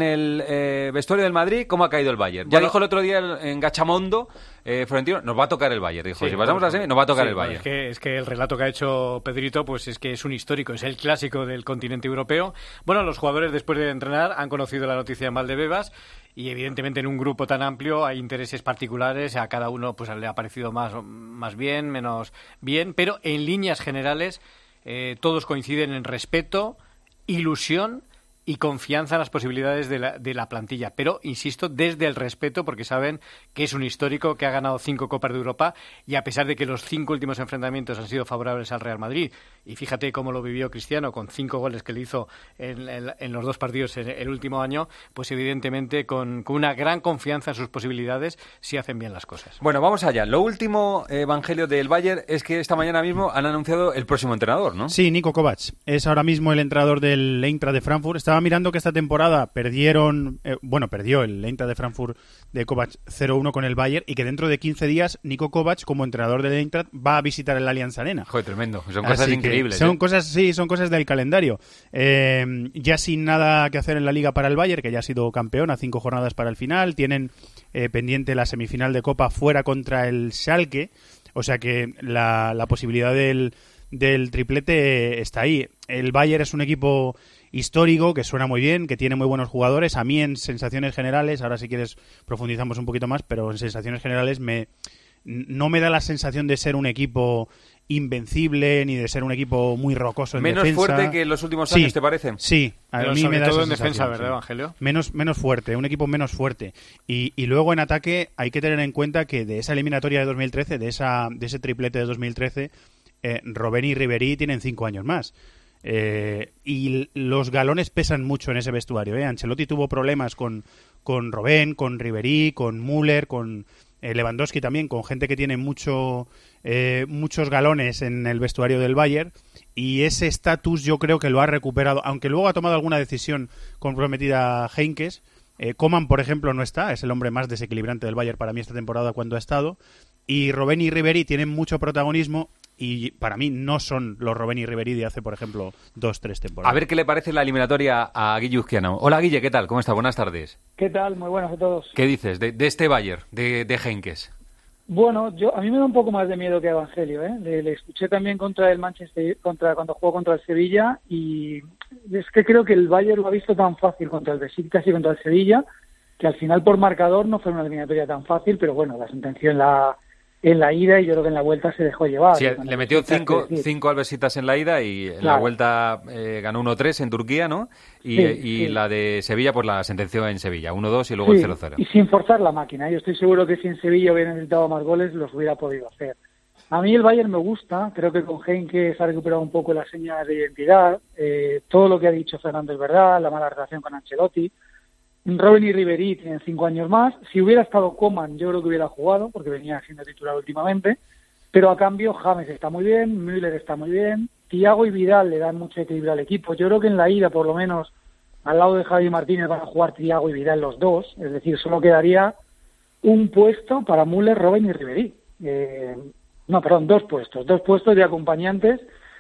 el vestuario del Madrid, ¿cómo ha caído el Bayern? Ya dijo el otro día en Gachamondo, Florentino, nos va a tocar el Bayern. Dijo, si pasamos a semi, nos va a tocar el Bayern. Es que el relato que ha hecho Pedrito, pues es que es un histórico, es el clásico del continente europeo. Bueno, los jugadores después de entrenar han conocido la noticia en Valdebebas y evidentemente en un grupo tan amplio hay intereses particulares, a cada uno pues le ha parecido más bien, menos bien, pero en líneas generales todos coinciden en respeto, ilusión y confianza en las posibilidades de la plantilla. Pero, insisto, desde el respeto, porque saben que es un histórico que ha ganado 5 Copas de Europa y a pesar de que los 5 últimos enfrentamientos han sido favorables al Real Madrid, y fíjate cómo lo vivió Cristiano con 5 goles que le hizo en los 2 partidos en el último año, pues evidentemente con una gran confianza en sus posibilidades si hacen bien las cosas. Bueno, vamos allá. Lo último, Evangelio, del Bayern es que esta mañana mismo han anunciado el próximo entrenador, ¿no? Sí, Niko Kovac. Es ahora mismo el entrenador del Eintracht de Frankfurt. Estaba mirando que esta temporada perdió el Eintracht de Frankfurt de Kovac 0-1 con el Bayern y que dentro de 15 días Niko Kovac, como entrenador del Eintracht, va a visitar el Allianz Arena. Joder, tremendo. Son cosas increíbles. Son cosas del calendario. Ya sin nada que hacer en la Liga para el Bayern, que ya ha sido campeón a 5 jornadas para el final. Tienen pendiente la semifinal de Copa fuera contra el Schalke. O sea que la posibilidad del triplete está ahí. El Bayern es un equipo histórico, que suena muy bien, que tiene muy buenos jugadores. A mí en sensaciones generales, ahora si quieres profundizamos un poquito más, pero en sensaciones generales no me da la sensación de ser un equipo invencible ni de ser un equipo muy rocoso en defensa. ¿Menos fuerte que en los últimos años, te parece? Sí, a pero mí sobre me da todo esa en defensa, sensación, ¿verdad, Evangelio? Menos fuerte, un equipo menos fuerte. Y luego en ataque hay que tener en cuenta que de esa eliminatoria de 2013, de ese triplete de 2013, Robben y Ribéry tienen 5 años más. Y los galones pesan mucho en ese vestuario. Ancelotti tuvo problemas con Robben, con Ribéry, con Müller, con Lewandowski también, con gente que tiene muchos galones en el vestuario del Bayern, y ese estatus yo creo que lo ha recuperado, aunque luego ha tomado alguna decisión comprometida a Heynckes. Coman, por ejemplo, no está, es el hombre más desequilibrante del Bayern para mí esta temporada cuando ha estado, y Robben y Ribéry tienen mucho protagonismo y para mí no son los Robben y Ribéry de hace, por ejemplo, 2-3 temporadas. A ver qué le parece la eliminatoria a Guille Uzquiano. Hola, Guille, ¿qué tal? ¿Cómo está? Buenas tardes. ¿Qué tal? Muy buenas a todos. ¿Qué dices de este Bayern, de Heynckes? Bueno, a mí me da un poco más de miedo que a Evangelio, ¿eh? Le escuché también contra el Manchester, cuando jugó contra el Sevilla, y es que creo que el Bayern lo ha visto tan fácil contra el Besiktas y contra el Sevilla, que al final por marcador no fue una eliminatoria tan fácil, pero bueno, la sentenció en la ida y yo creo que en la vuelta se dejó llevar. Sí, le metió 5 al Besiktas en la ida y en la vuelta ganó 1-3 en Turquía, ¿no? Y la de Sevilla pues la sentenció en Sevilla, 1-2 y luego el 0-0. Y sin forzar la máquina. Yo estoy seguro que si en Sevilla hubiera necesitado más goles los hubiera podido hacer. A mí el Bayern me gusta, creo que con Heynckes ha recuperado un poco las señas de identidad. Todo lo que ha dicho Fernando es verdad, la mala relación con Ancelotti. Robben y Ribéry tienen 5 años más. Si hubiera estado Coman, yo creo que hubiera jugado, porque venía siendo titular últimamente. Pero a cambio James está muy bien, Müller está muy bien, Thiago y Vidal le dan mucho equilibrio al equipo. Yo creo que en la ida, por lo menos, al lado de Javi Martínez van a jugar Thiago y Vidal los dos, es decir, solo quedaría un puesto para Müller, Robben y Ribéry. Dos puestos de acompañantes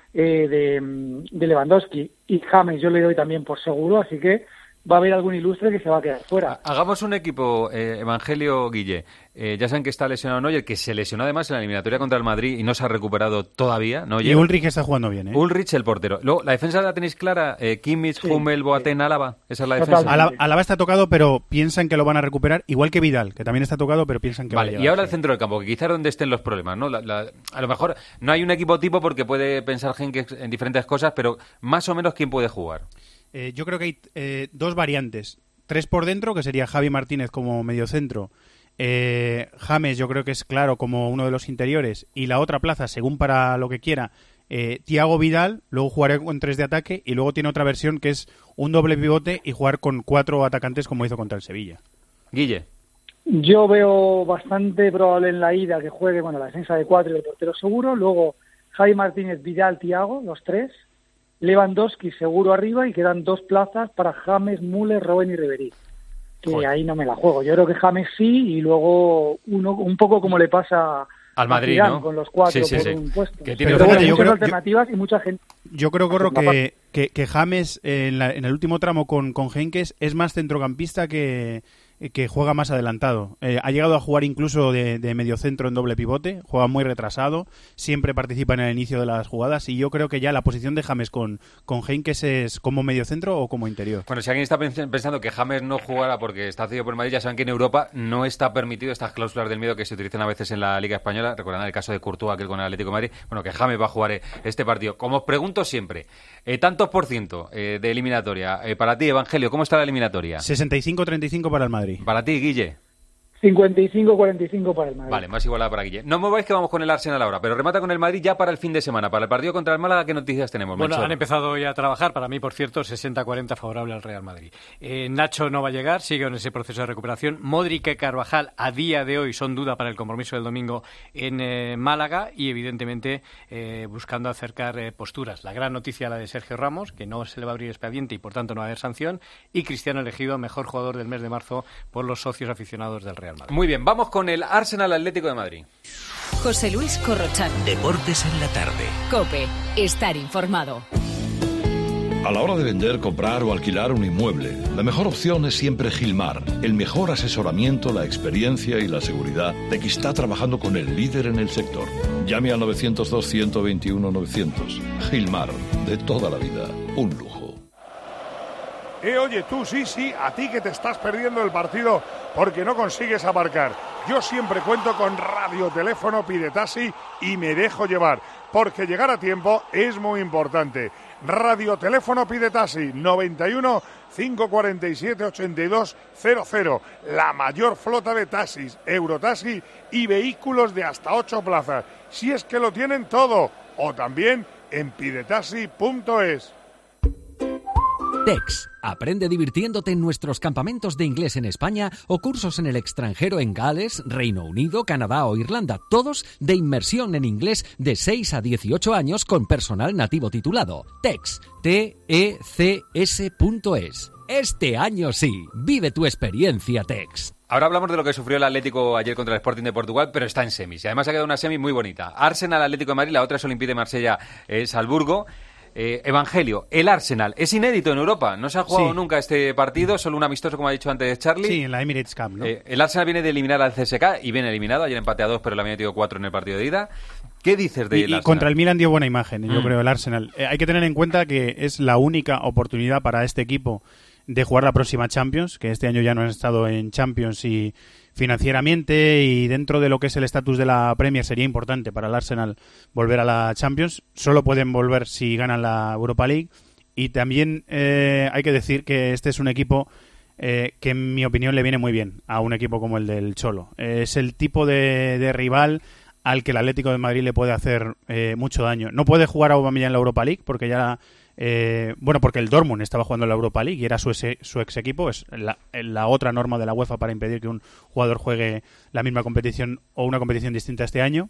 de Lewandowski. Y James yo le doy también por seguro, así que va a haber algún ilustre que se va a quedar fuera. Hagamos un equipo, Evangelio, Guille. Ya saben que está lesionado Neuer, que se lesionó además en la eliminatoria contra el Madrid y no se ha recuperado todavía. Neuer. Y Ulrich está jugando bien, ¿eh? Ulrich, el portero. Luego, ¿la defensa la tenéis clara? Kimmich, Hummel, Boateng, Álava. Esa es la defensa. Álava está tocado, pero piensan que lo van a recuperar, igual que Vidal, que también está tocado, pero piensan que va a llegar. Y ahora el centro del campo, que quizás es donde estén los problemas, ¿no? A lo mejor no hay un equipo tipo porque puede pensar gente en diferentes cosas, pero más o menos ¿quién puede jugar? Yo creo que hay dos variantes. 3 por dentro, que sería Javi Martínez como mediocentro. James yo creo que es claro como uno de los interiores. Y la otra plaza, según para lo que quiera, Thiago, Vidal. Luego jugaré con 3 de ataque. Y luego tiene otra versión que es un doble pivote y jugar con 4 atacantes como hizo contra el Sevilla. Guille. Yo veo bastante probable en la ida que juegue la defensa de 4 y el portero seguro. Luego Javi Martínez, Vidal, Thiago, los 3. Lewandowski seguro arriba y quedan 2 plazas para James, Müller, Robben y Ribéry. Que ahí no me la juego. Yo creo que James sí y luego un poco como le pasa al Madrid, Zidane, ¿no? con los 4 por un puesto. Que tiene muchas alternativas y mucha gente. Yo creo, Corro, que James en el último tramo con Heynckes es más centrocampista que juega más adelantado. Ha llegado a jugar incluso de mediocentro en doble pivote, juega muy retrasado, siempre participa en el inicio de las jugadas y yo creo que ya la posición de James con Heynckes es como mediocentro o como interior. Bueno, si alguien está pensando que James no jugará porque está cedido por el Madrid, ya saben que en Europa no está permitido estas cláusulas del miedo que se utilizan a veces en la Liga Española. Recordarán el caso de Courtois, aquel con el Atlético de Madrid. Bueno, que James va a jugar este partido. Como os pregunto siempre, tantos por ciento de eliminatoria. Para ti, Evangelio, ¿cómo está la eliminatoria? 65-35 para el Madrid. Para ti, Guille. 55-45 para el Madrid. Vale, más igualada para Guille. No me mováis que vamos con el Arsenal ahora, pero remata con el Madrid ya para el fin de semana. Para el partido contra el Málaga, ¿qué noticias tenemos, Bueno, Melchor? han empezado ya a trabajar. Para mí, por cierto, 60-40 favorable al Real Madrid. Nacho no va a llegar, sigue en ese proceso de recuperación. Modric y Carvajal a día de hoy son duda para el compromiso del domingo en Málaga y, evidentemente, buscando acercar posturas. La gran noticia, la de Sergio Ramos, que no se le va a abrir expediente y, por tanto, no va a haber sanción. Y Cristiano elegido mejor jugador del mes de marzo por los socios aficionados del Real Madrid. Muy bien, vamos con el Arsenal Atlético de Madrid. José Luis Corrochano. Deportes en la tarde. COPE. Estar informado. A la hora de vender, comprar o alquilar un inmueble, la mejor opción es siempre Gilmar. El mejor asesoramiento, la experiencia y la seguridad de que está trabajando con el líder en el sector. Llame al 902-121-900. Gilmar, de toda la vida, un lujo. Oye, tú sí, a ti que te estás perdiendo el partido porque no consigues aparcar. Yo siempre cuento con radioteléfono Pide Taxi y me dejo llevar, porque llegar a tiempo es muy importante. Radioteléfono Pide Taxi 91 547 82 00. La mayor flota de taxis, Eurotaxi y vehículos de hasta 8 plazas. Si es que lo tienen todo. O también en pidetaxi.es. TEX. Aprende divirtiéndote en nuestros campamentos de inglés en España o cursos en el extranjero en Gales, Reino Unido, Canadá o Irlanda, todos de inmersión en inglés de 6 a 18 años con personal nativo titulado. TEX. TECS.es. Este año sí, vive tu experiencia TEX. Ahora hablamos de lo que sufrió el Atlético ayer contra el Sporting de Portugal, pero está en semis. Y además ha quedado una semi muy bonita. Arsenal Atlético de Madrid, la otra es Olympique de Marsella Salzburgo. Evangelio, el Arsenal es inédito en Europa, no se ha jugado nunca este partido, solo un amistoso, como ha dicho antes Charlie. Sí, en la Emirates Cup, ¿no? El Arsenal viene de eliminar al CSKA y viene eliminado, ayer empate a 2, pero le había metido 4 en el partido de ida. ¿Qué dices de Arsenal? Y contra el Milan dio buena imagen, yo creo, el Arsenal. Hay que tener en cuenta que es la única oportunidad para este equipo de jugar la próxima Champions, que este año ya no han estado en Champions y financieramente y dentro de lo que es el estatus de la Premier sería importante para el Arsenal volver a la Champions. Solo pueden volver si ganan la Europa League y también hay que decir que este es un equipo que en mi opinión le viene muy bien a un equipo como el del Cholo. Es el tipo de rival al que el Atlético de Madrid le puede hacer mucho daño. No puede jugar a Aubameyang en la Europa League porque ya porque el Dortmund estaba jugando en la Europa League y era su ex equipo. Es la otra norma de la UEFA para impedir que un jugador juegue la misma competición o una competición distinta este año.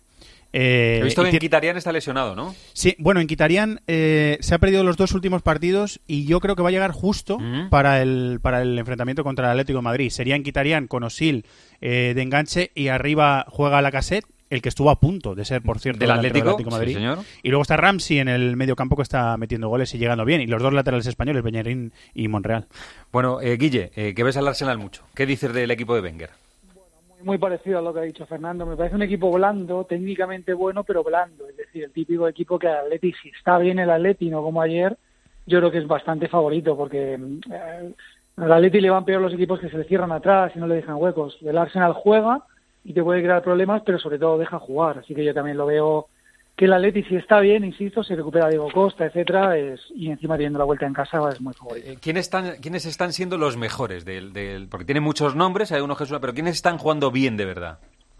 He visto que Mkhitaryan está lesionado, ¿no? Sí, bueno, Mkhitaryan se ha perdido los 2 últimos partidos y yo creo que va a llegar justo para el enfrentamiento contra el Atlético de Madrid. Sería Mkhitaryan con Özil de enganche y arriba juega Lacazette, el que estuvo a punto de ser, por cierto, del Atlético de Madrid. Sí, señor. Y luego está Ramsey en el medio campo, que está metiendo goles y llegando bien. Y los 2 laterales españoles, Bellerín y Monreal. Bueno, Guille, que ves al Arsenal mucho. ¿Qué dices del equipo de Wenger? Muy parecido a lo que ha dicho Fernando. Me parece un equipo blando, técnicamente bueno, pero blando. Es decir, el típico equipo que el Atleti, si está bien el Atleti, no como ayer, yo creo que es bastante favorito, porque al Atleti le van peor los equipos que se le cierran atrás y no le dejan huecos. El Arsenal juega y te puede crear problemas, pero sobre todo deja jugar. Así que yo también lo veo que el Atleti, si está bien, insisto, se recupera Diego Costa, etcétera, y encima teniendo la vuelta en casa es muy favorito. ¿Quiénes están siendo los mejores? Porque tiene muchos nombres, hay unos Jesús, pero ¿quiénes están jugando bien de verdad?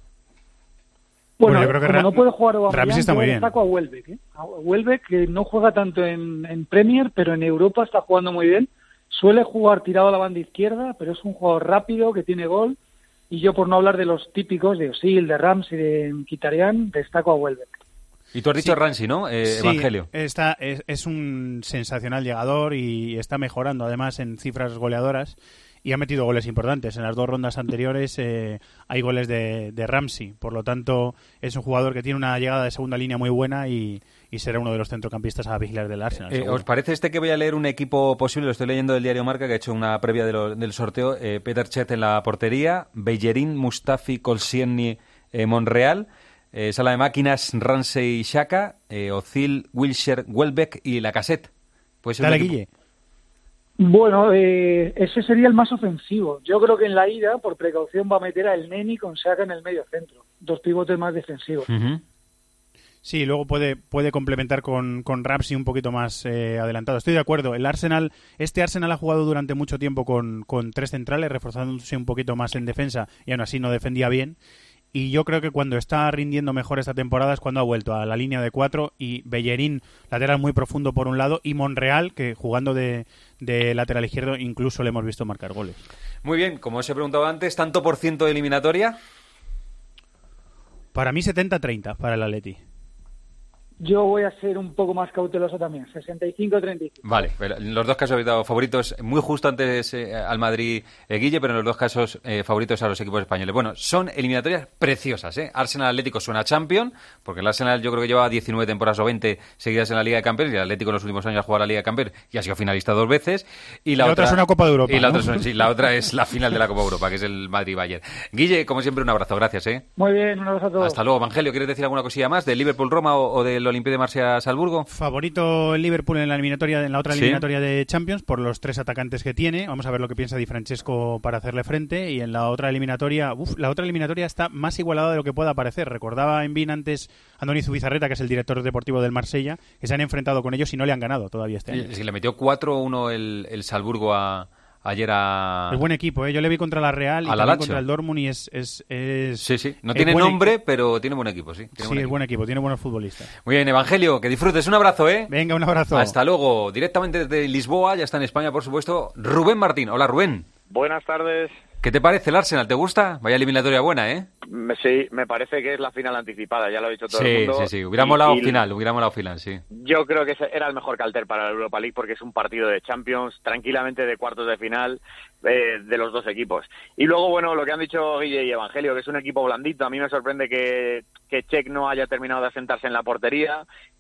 Bueno, yo creo que como no puede jugar Ramsey está muy bien. Destaco a Welbeck, A Welbeck, que no juega tanto en Premier, pero en Europa está jugando muy bien. Suele jugar tirado a la banda izquierda, pero es un jugador rápido, que tiene gol. Y yo, por no hablar de los típicos, de Özil, de Ramsey, de Mkhitaryan, destaco a Welbeck. Y tú has dicho Ramsey, ¿no? Evangelio. Es un sensacional llegador y está mejorando, además, en cifras goleadoras. Y ha metido goles importantes. En las 2 rondas anteriores hay goles de Ramsey. Por lo tanto, es un jugador que tiene una llegada de segunda línea muy buena y será uno de los centrocampistas a vigilar del Arsenal. ¿Os parece que voy a leer un equipo posible? Lo estoy leyendo del diario Marca, que ha hecho una previa del sorteo. Peter Cech en la portería, Bellerín, Mustafi, Koscielny, Monreal, sala de máquinas, Ramsey y Xhaka, Özil, Wilshere, Welbeck y Lacazette. Pues dale, Guille. Bueno, ese sería el más ofensivo. Yo creo que en la ida, por precaución, va a meter a El Neni con Xhaka en el medio centro. 2 pivotes más defensivos. Sí, luego puede complementar con Ramsey un poquito más adelantado. Estoy de acuerdo. Este Arsenal ha jugado durante mucho tiempo con 3 centrales, reforzándose un poquito más en defensa y aún así no defendía bien. Y yo creo que cuando está rindiendo mejor esta temporada es cuando ha vuelto a la línea de 4 y Bellerín, lateral muy profundo por un lado, y Monreal, que jugando de lateral izquierdo incluso le hemos visto marcar goles. Muy bien, como os he preguntado antes, ¿tanto por ciento de eliminatoria? Para mí 70-30 para el Atleti. Yo voy a ser un poco más cauteloso también, 65-35. Vale, en los 2 casos habéis dado favoritos muy justo antes al Madrid, Guille, pero en los 2 casos favoritos a los equipos españoles. Bueno, son eliminatorias preciosas, ¿eh? Arsenal Atlético suena a Champions, porque el Arsenal yo creo que lleva 19 temporadas o 20 seguidas en la Liga de Campeones, y el Atlético en los últimos años ha jugado la Liga de Campeones y ha sido finalista 2 veces. Y la otra es una Copa de Europa. Y la, ¿no? la otra es la final de la Copa de Europa, que es el Madrid-Bayern. Guille, como siempre, un abrazo, gracias. Muy bien, un abrazo a todos. Hasta luego. Evangelio, ¿quieres decir alguna cosilla más del Liverpool-Roma o del Olympique de Marsella Salzburgo? Favorito el Liverpool en la otra eliminatoria de Champions por los 3 atacantes que tiene. Vamos a ver lo que piensa Di Francesco para hacerle frente. Y en la otra eliminatoria, está más igualada de lo que pueda parecer. Recordaba en BIN antes Andoni Zubizarreta, que es el director deportivo del Marsella, que se han enfrentado con ellos y no le han ganado todavía este año. Sí, le metió 4-1 el Salzburgo ayer a... Es buen equipo, ¿eh? Yo le vi contra la Real y también contra el Dortmund y es Sí, no tiene nombre, pero tiene buen equipo, sí. Es buen equipo, tiene buenos futbolistas. Muy bien, Evangelio, que disfrutes. Un abrazo, ¿eh? Venga, un abrazo. Hasta luego. Directamente desde Lisboa, ya está en España, por supuesto, Rubén Martín. Hola, Rubén. Buenas tardes. ¿Qué te parece el Arsenal? ¿Te gusta? Vaya eliminatoria buena, ¿eh? Sí, me parece que es la final anticipada, ya lo ha dicho todo el mundo. Sí, hubiera molado final, sí. Yo creo que era el mejor cartel para la Europa League porque es un partido de Champions, tranquilamente de cuartos de final de los 2 equipos. Y luego, bueno, lo que han dicho Guille y Evangelio, que es un equipo blandito. A mí me sorprende que Cech no haya terminado de asentarse en la portería.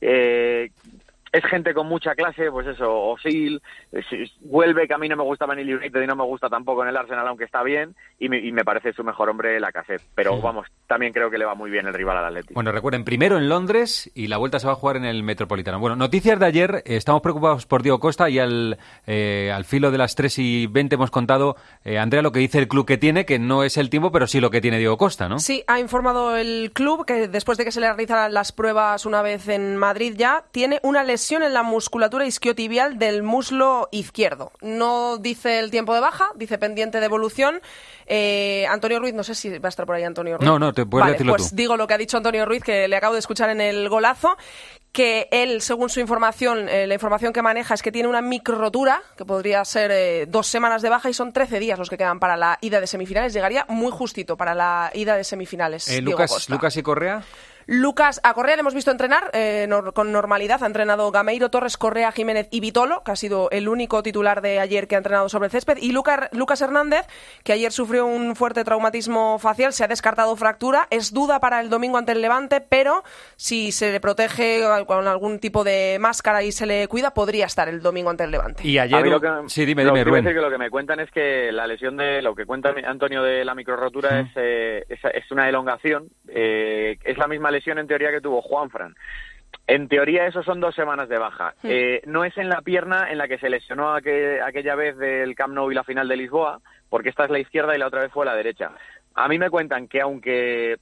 Es gente con mucha clase, pues eso, Özil, Welbeck, que a mí no me gustaba en el United y no me gusta tampoco en el Arsenal, aunque está bien, y me parece su mejor hombre Lacazette. Pero vamos, también creo que le va muy bien el rival al Atlético. Bueno, recuerden, primero en Londres y la vuelta se va a jugar en el Metropolitano. Bueno, noticias de ayer, estamos preocupados por Diego Costa y al filo de las 3:20 hemos contado, Andrea, lo que dice el club que tiene, que no es el tiempo, pero sí lo que tiene Diego Costa, ¿no? Sí, ha informado el club que después de que se le realizaran las pruebas una vez en Madrid ya, tiene una lesión en la musculatura isquiotibial del muslo izquierdo. No dice el tiempo de baja, dice pendiente de evolución. Antonio Ruiz, no sé si va a estar por ahí Antonio Ruiz. No, te puedes decirlo pues tú. Digo lo que ha dicho Antonio Ruiz, que le acabo de escuchar en el golazo, que él, según su información, la información que maneja es que tiene una microrotura, que podría ser 2 semanas de baja y son 13 días los que quedan para la ida de semifinales. Llegaría muy justito para la ida de semifinales. ¿Lucas y Correa? Lucas, a Correa le hemos visto entrenar con normalidad. Ha entrenado Gameiro, Torres, Correa, Jiménez y Vitolo, que ha sido el único titular de ayer que ha entrenado sobre el césped. Y Lucas Hernández, que ayer sufrió un fuerte traumatismo facial, se ha descartado fractura. Es duda para el domingo ante el Levante, pero si se le protege con algún tipo de máscara y se le cuida, podría estar el domingo ante el Levante. Y ayer... Sí, dime, Rubén. Que lo que me cuentan es que la lesión de lo que cuenta Antonio de la microrotura es una elongación. Es la misma lesión en teoría que tuvo Juanfran. En teoría eso son 2 semanas de baja. No es en la pierna en la que se lesionó aquella vez del Camp Nou y la final de Lisboa, porque esta es la izquierda y la otra vez fue la derecha. A mí me cuentan que aunque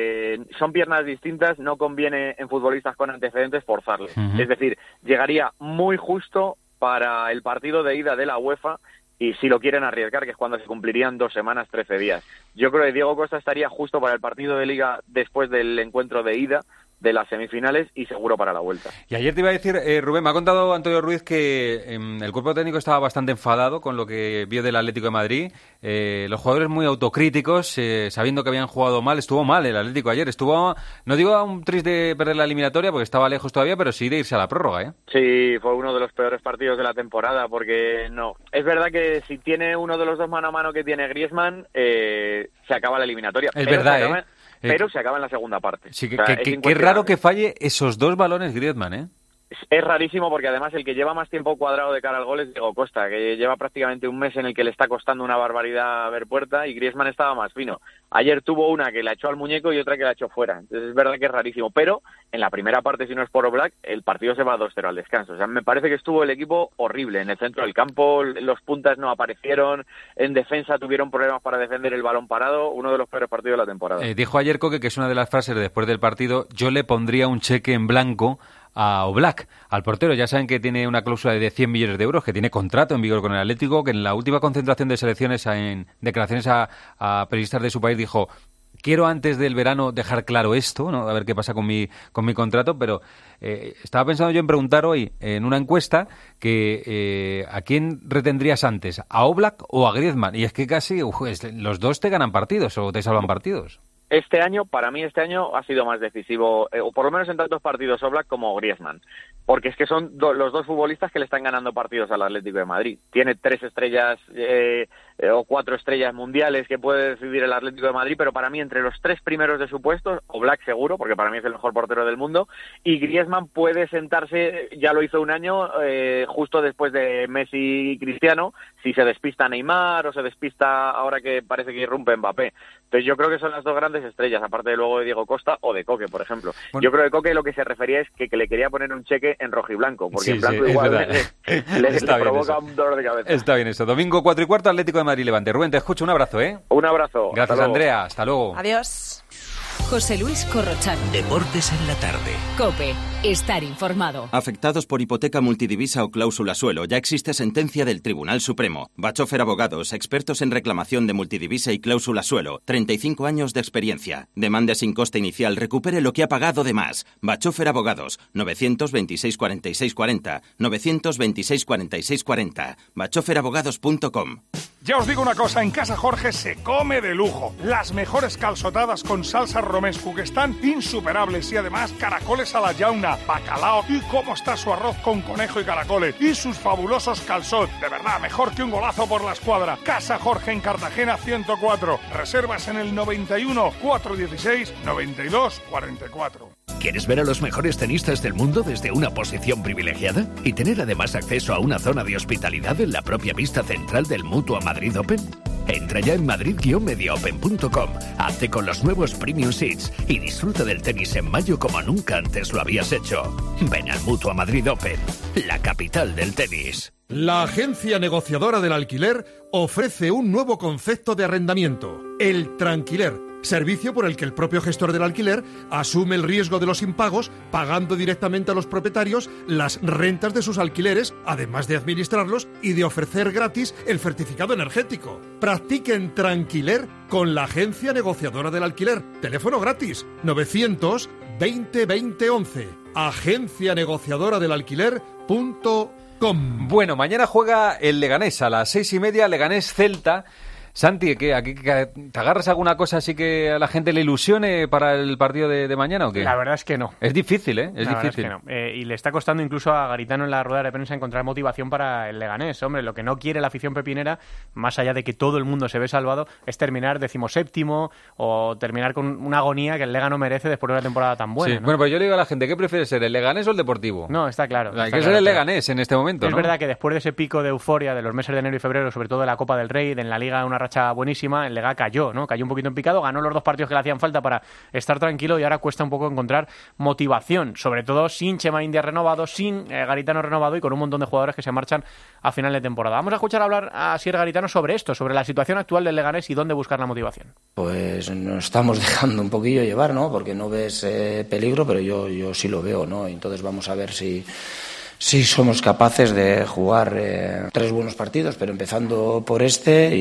son piernas distintas, no conviene en futbolistas con antecedentes forzarles. Es decir, llegaría muy justo para el partido de ida de la UEFA, y si lo quieren arriesgar, que es cuando se cumplirían 2 semanas, 13 días. Yo creo que Diego Costa estaría justo para el partido de Liga después del encuentro de ida de las semifinales y seguro para la vuelta. Y ayer te iba a decir, Rubén, me ha contado Antonio Ruiz que el cuerpo técnico estaba bastante enfadado con lo que vio del Atlético de Madrid. Los jugadores muy autocríticos, sabiendo que habían jugado mal. Estuvo mal el Atlético ayer. Estuvo, no digo a un tris de perder la eliminatoria porque estaba lejos todavía, pero sí de irse a la prórroga, ¿eh? Sí, fue uno de los peores partidos de la temporada porque no. Es verdad que si tiene uno de los dos mano a mano que tiene Griezmann, se acaba la eliminatoria. Es verdad, Pero se acaba en la segunda parte. Sí, qué raro que falle esos 2 balones Griezmann, ¿eh? Es rarísimo porque además el que lleva más tiempo cuadrado de cara al gol es Diego Costa, que lleva prácticamente un mes en el que le está costando una barbaridad ver puerta, y Griezmann estaba más fino. Ayer tuvo una que la echó al muñeco y otra que la echó fuera. Entonces es verdad que es rarísimo. Pero en la primera parte, si no es por Oblak, el partido se va 2-0 al descanso. O sea, me parece que estuvo el equipo horrible. En el centro del campo los puntas no aparecieron, en defensa tuvieron problemas para defender el balón parado. Uno de los peores partidos de la temporada. Dijo ayer Coque, que es una de las frases después del partido, yo le pondría un cheque en blanco a Oblak, al portero. Ya saben que tiene una cláusula de 100 millones de euros, que tiene contrato en vigor con el Atlético, que en la última concentración de selecciones, en declaraciones a periodistas de su país, dijo: quiero antes del verano dejar claro esto, ¿no? A ver qué pasa con mi contrato, pero estaba pensando yo en preguntar hoy en una encuesta que ¿a quién retendrías antes? ¿A Oblak o a Griezmann? Y es que casi los dos te ganan partidos o te salvan partidos. Para mí este año ha sido más decisivo, o por lo menos en tantos partidos Oblak como Griezmann, porque es que son los dos futbolistas que le están ganando partidos al Atlético de Madrid. Tiene 3 estrellas o 4 estrellas mundiales que puede decidir el Atlético de Madrid, pero para mí entre los 3 primeros de su puesto, Oblak seguro, porque para mí es el mejor portero del mundo, y Griezmann puede sentarse, ya lo hizo un año, justo después de Messi y Cristiano, si se despista Neymar o se despista ahora que parece que irrumpe Mbappé. Entonces yo creo que son las 2 grandes estrellas, aparte de luego de Diego Costa o de Coque, por ejemplo. Bueno, yo creo que Coque lo que se refería es que le quería poner un cheque en rojiblanco, porque en blanco igual le provoca un dolor de cabeza. Está bien eso. Domingo 4:15, Atlético de Madrid Levante. Rubén, te escucho. Un abrazo, ¿eh? Un abrazo. Gracias, Andrea. Hasta luego. Adiós. José Luis Corrochano. Deportes en la tarde. COPE. Estar informado. Afectados por hipoteca multidivisa o cláusula suelo, ya existe sentencia del Tribunal Supremo. Bachofer Abogados, expertos en reclamación de multidivisa y cláusula suelo. 35 años de experiencia. Demande sin coste inicial, recupere lo que ha pagado de más. Bachofer Abogados, 926 46 40, 926 46 40. bachoferabogados.com. Ya os digo una cosa, en Casa Jorge se come de lujo. Las mejores calzotadas con salsa romescu que están insuperables, y además caracoles a la llauna, bacalao y cómo está su arroz con conejo y caracoles y sus fabulosos calzot. De verdad, mejor que un golazo por la escuadra. Casa Jorge en Cartagena 104. Reservas en el 91 416 92 44. ¿Quieres ver a los mejores tenistas del mundo desde una posición privilegiada? ¿Y tener además acceso a una zona de hospitalidad en la propia pista central del Mutua Madrid Open? Entra ya en madrid-mediaopen.com, hazte con los nuevos Premium Seats y disfruta del tenis en mayo como nunca antes lo habías hecho. Ven al Mutua Madrid Open, la capital del tenis. La agencia negociadora del alquiler ofrece un nuevo concepto de arrendamiento, el tranquiler. Servicio por el que el propio gestor del alquiler asume el riesgo de los impagos, pagando directamente a los propietarios las rentas de sus alquileres, además de administrarlos y de ofrecer gratis el certificado energético. Practiquen tranquiler con la agencia negociadora del alquiler. Teléfono gratis 900 20 20 11. Agencia negociadora del alquiler.com. Bueno, mañana juega el Leganés a las 6:30, Leganés Celta. Santi, ¿te agarras alguna cosa así que a la gente le ilusione para el partido de mañana o qué? La verdad es que no. Es difícil, ¿eh? Es la difícil. Verdad es que no. Y le está costando incluso a Garitano en la rueda de prensa encontrar motivación para el Leganés. Hombre, lo que no quiere la afición pepinera, más allá de que todo el mundo se ve salvado, es terminar 17º o terminar con una agonía que el Lega no merece después de una temporada tan buena. Sí. ¿no? Bueno, pues yo le digo a la gente, ¿qué prefiere ser, el Leganés o el Deportivo? No, está claro. Hay que ser el Leganés en este momento, Es ¿no? verdad que después de ese pico de euforia de los meses de enero y febrero, sobre todo de la Copa del Rey, en la Liga una racha buenísima, el Lega cayó, ¿no? Cayó un poquito en picado, ganó los 2 partidos que le hacían falta para estar tranquilo y ahora cuesta un poco encontrar motivación, sobre todo sin Chema India renovado, sin Garitano renovado y con un montón de jugadores que se marchan a final de temporada. Vamos a escuchar hablar a Asier Garitano sobre esto, sobre la situación actual del Leganés y dónde buscar la motivación. Pues nos estamos dejando un poquillo llevar, ¿no? Porque no ves peligro, pero yo sí lo veo, ¿no? Entonces vamos a ver si somos capaces de jugar 3 buenos partidos, pero empezando por este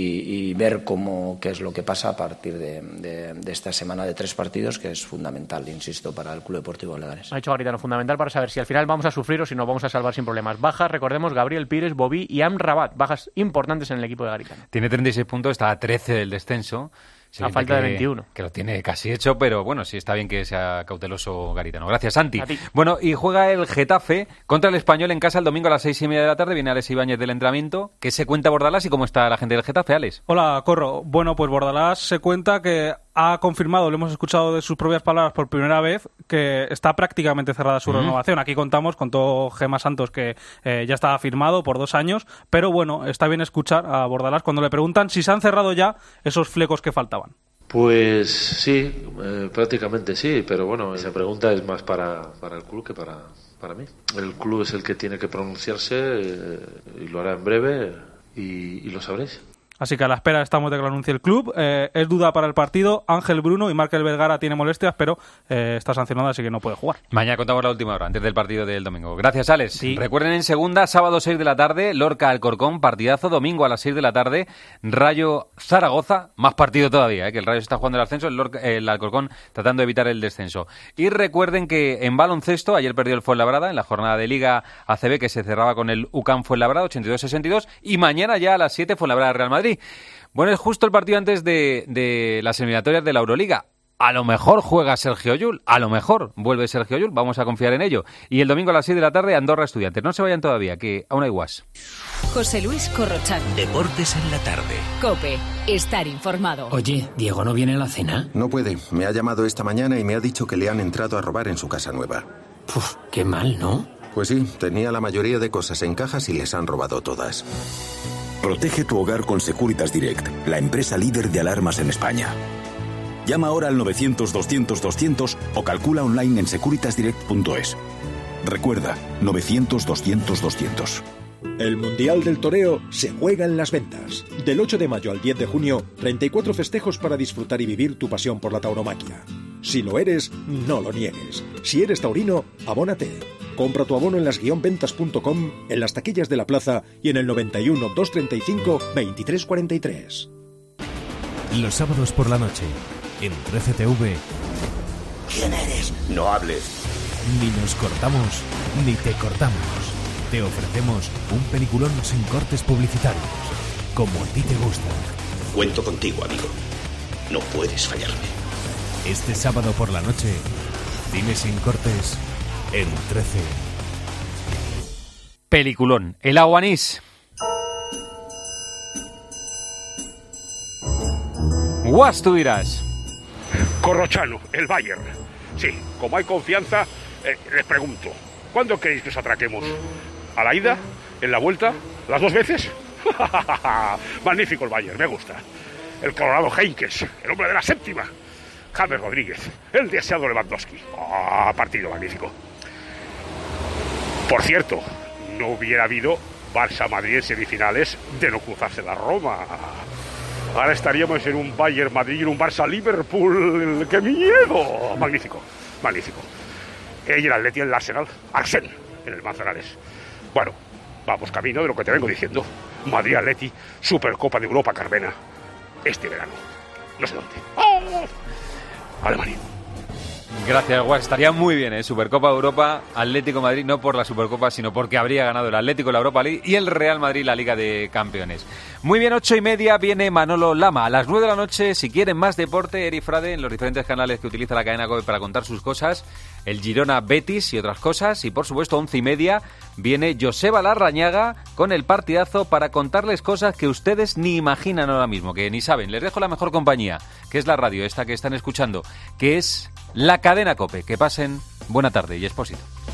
y ver qué es lo que pasa a partir de esta semana de 3 partidos, que es fundamental, insisto, para el Club Deportivo Leganés. Ha dicho Garitano, fundamental para saber si al final vamos a sufrir o si nos vamos a salvar sin problemas. Bajas, recordemos, Gabriel Pires, Bobby y Amrabat, bajas importantes en el equipo de Garitano. Tiene 36 puntos, está a 13 del descenso. A falta de 21. Que lo tiene casi hecho, pero bueno, sí está bien que sea cauteloso Garitano. Gracias, Santi. Bueno, y juega el Getafe contra el Español en casa el domingo a las 6:30 de la tarde. Viene Alex Ibáñez del entrenamiento. ¿Qué se cuenta Bordalás y cómo está la gente del Getafe, Alex? Hola, Corro. Bueno, pues Bordalás se cuenta que ha confirmado, lo hemos escuchado de sus propias palabras por primera vez, que está prácticamente cerrada su renovación. Aquí contamos con todo Gemma Santos, que ya está firmado por 2 años, pero bueno, está bien escuchar a Bordalás cuando le preguntan si se han cerrado ya esos flecos que faltaban. Pues sí, prácticamente sí, pero bueno, esa pregunta es más para el club que para mí. El club es el que tiene que pronunciarse y lo hará en breve y lo sabréis. Así que a la espera estamos de que lo anuncie el club. Es duda para el partido. Ángel Bruno y Markel Vergara tiene molestias, pero está sancionado, así que no puede jugar. Mañana contamos la última hora, antes del partido del domingo. Gracias, Alex. Sí. Recuerden, en segunda, sábado 6 de la tarde, Lorca Alcorcón, partidazo. Domingo a las 6 de la tarde, Rayo Zaragoza, más partido todavía, que el Rayo está jugando el ascenso, el Alcorcón tratando de evitar el descenso. Y recuerden que en baloncesto, ayer perdió el Fuenlabrada en la jornada de Liga ACB, que se cerraba con el UCAM Fuenlabrada, 82-62, y mañana ya a las 7, Fuenlabrada-Real Madrid. Bueno, es justo el partido antes de las eliminatorias de la Euroliga. A lo mejor juega Sergio Llull, a lo mejor vuelve Sergio Llull, vamos a confiar en ello. Y el domingo a las 6 de la tarde, Andorra Estudiantes. No se vayan todavía, que aún hay guas. José Luis Corrochano. Deportes en la tarde. COPE. Estar informado. Oye, ¿Diego no viene a la cena? No puede. Me ha llamado esta mañana y me ha dicho que le han entrado a robar en su casa nueva. Puf, qué mal, ¿no? Pues sí, tenía la mayoría de cosas en cajas y les han robado todas. Protege tu hogar con Securitas Direct, la empresa líder de alarmas en España. Llama ahora al 900-200-200 o calcula online en securitasdirect.es. Recuerda, 900-200-200. El Mundial del Toreo se juega en Las Ventas. Del 8 de mayo al 10 de junio, 34 festejos para disfrutar y vivir tu pasión por la tauromaquia. Si lo eres, no lo niegues. Si eres taurino, abónate. Compra tu abono en las-ventas.com, en las taquillas de la plaza y en el 91 235 2343. Los sábados por la noche, en 13TV. ¿Quién eres? No hables. Ni nos cortamos, ni te cortamos. Te ofrecemos un peliculón sin cortes publicitarios, como a ti te gusta. Cuento contigo, amigo. No puedes fallarme. Este sábado por la noche, cine sin cortes, en 13. Peliculón. El Aguanís. Guas, tú dirás. Corrochano, el Bayern. Sí, como hay confianza, les pregunto, ¿cuándo queréis que os atraquemos? ¿A la ida? ¿En la vuelta? ¿Las 2 veces? Magnífico el Bayern, me gusta. El Colorado Heinkes, el hombre de la séptima. James Rodríguez, el deseado Lewandowski. Partido magnífico. Por cierto, no hubiera habido Barça-Madrid en semifinales de no cruzarse la Roma. Ahora estaríamos en un Bayern-Madrid y en un Barça-Liverpool. ¡Qué miedo! Magnífico, magnífico. Y el Atleti en el Arsenal, Arsène, en el Manzanares. Bueno, vamos camino de lo que te vengo diciendo. Madrid-Atleti, Supercopa de Europa, Carmena. Este verano. No sé dónde. ¡Oh! Alemania. Gracias, Guas. Estaría muy bien, ¿eh? Supercopa de Europa, Atlético Madrid, no por la Supercopa, sino porque habría ganado el Atlético la Europa League y el Real Madrid la Liga de Campeones. Muy bien, 8:30 viene Manolo Lama. A las 9 de la noche, si quieren más deporte, Eri Frade, en los diferentes canales que utiliza la cadena COPE para contar sus cosas, el Girona Betis y otras cosas. Y por supuesto, 11:30 viene Joseba Larrañaga con el partidazo para contarles cosas que ustedes ni imaginan ahora mismo, que ni saben. Les dejo la mejor compañía, que es la radio esta que están escuchando, que es la cadena COPE. Que pasen buena tarde y Expósito.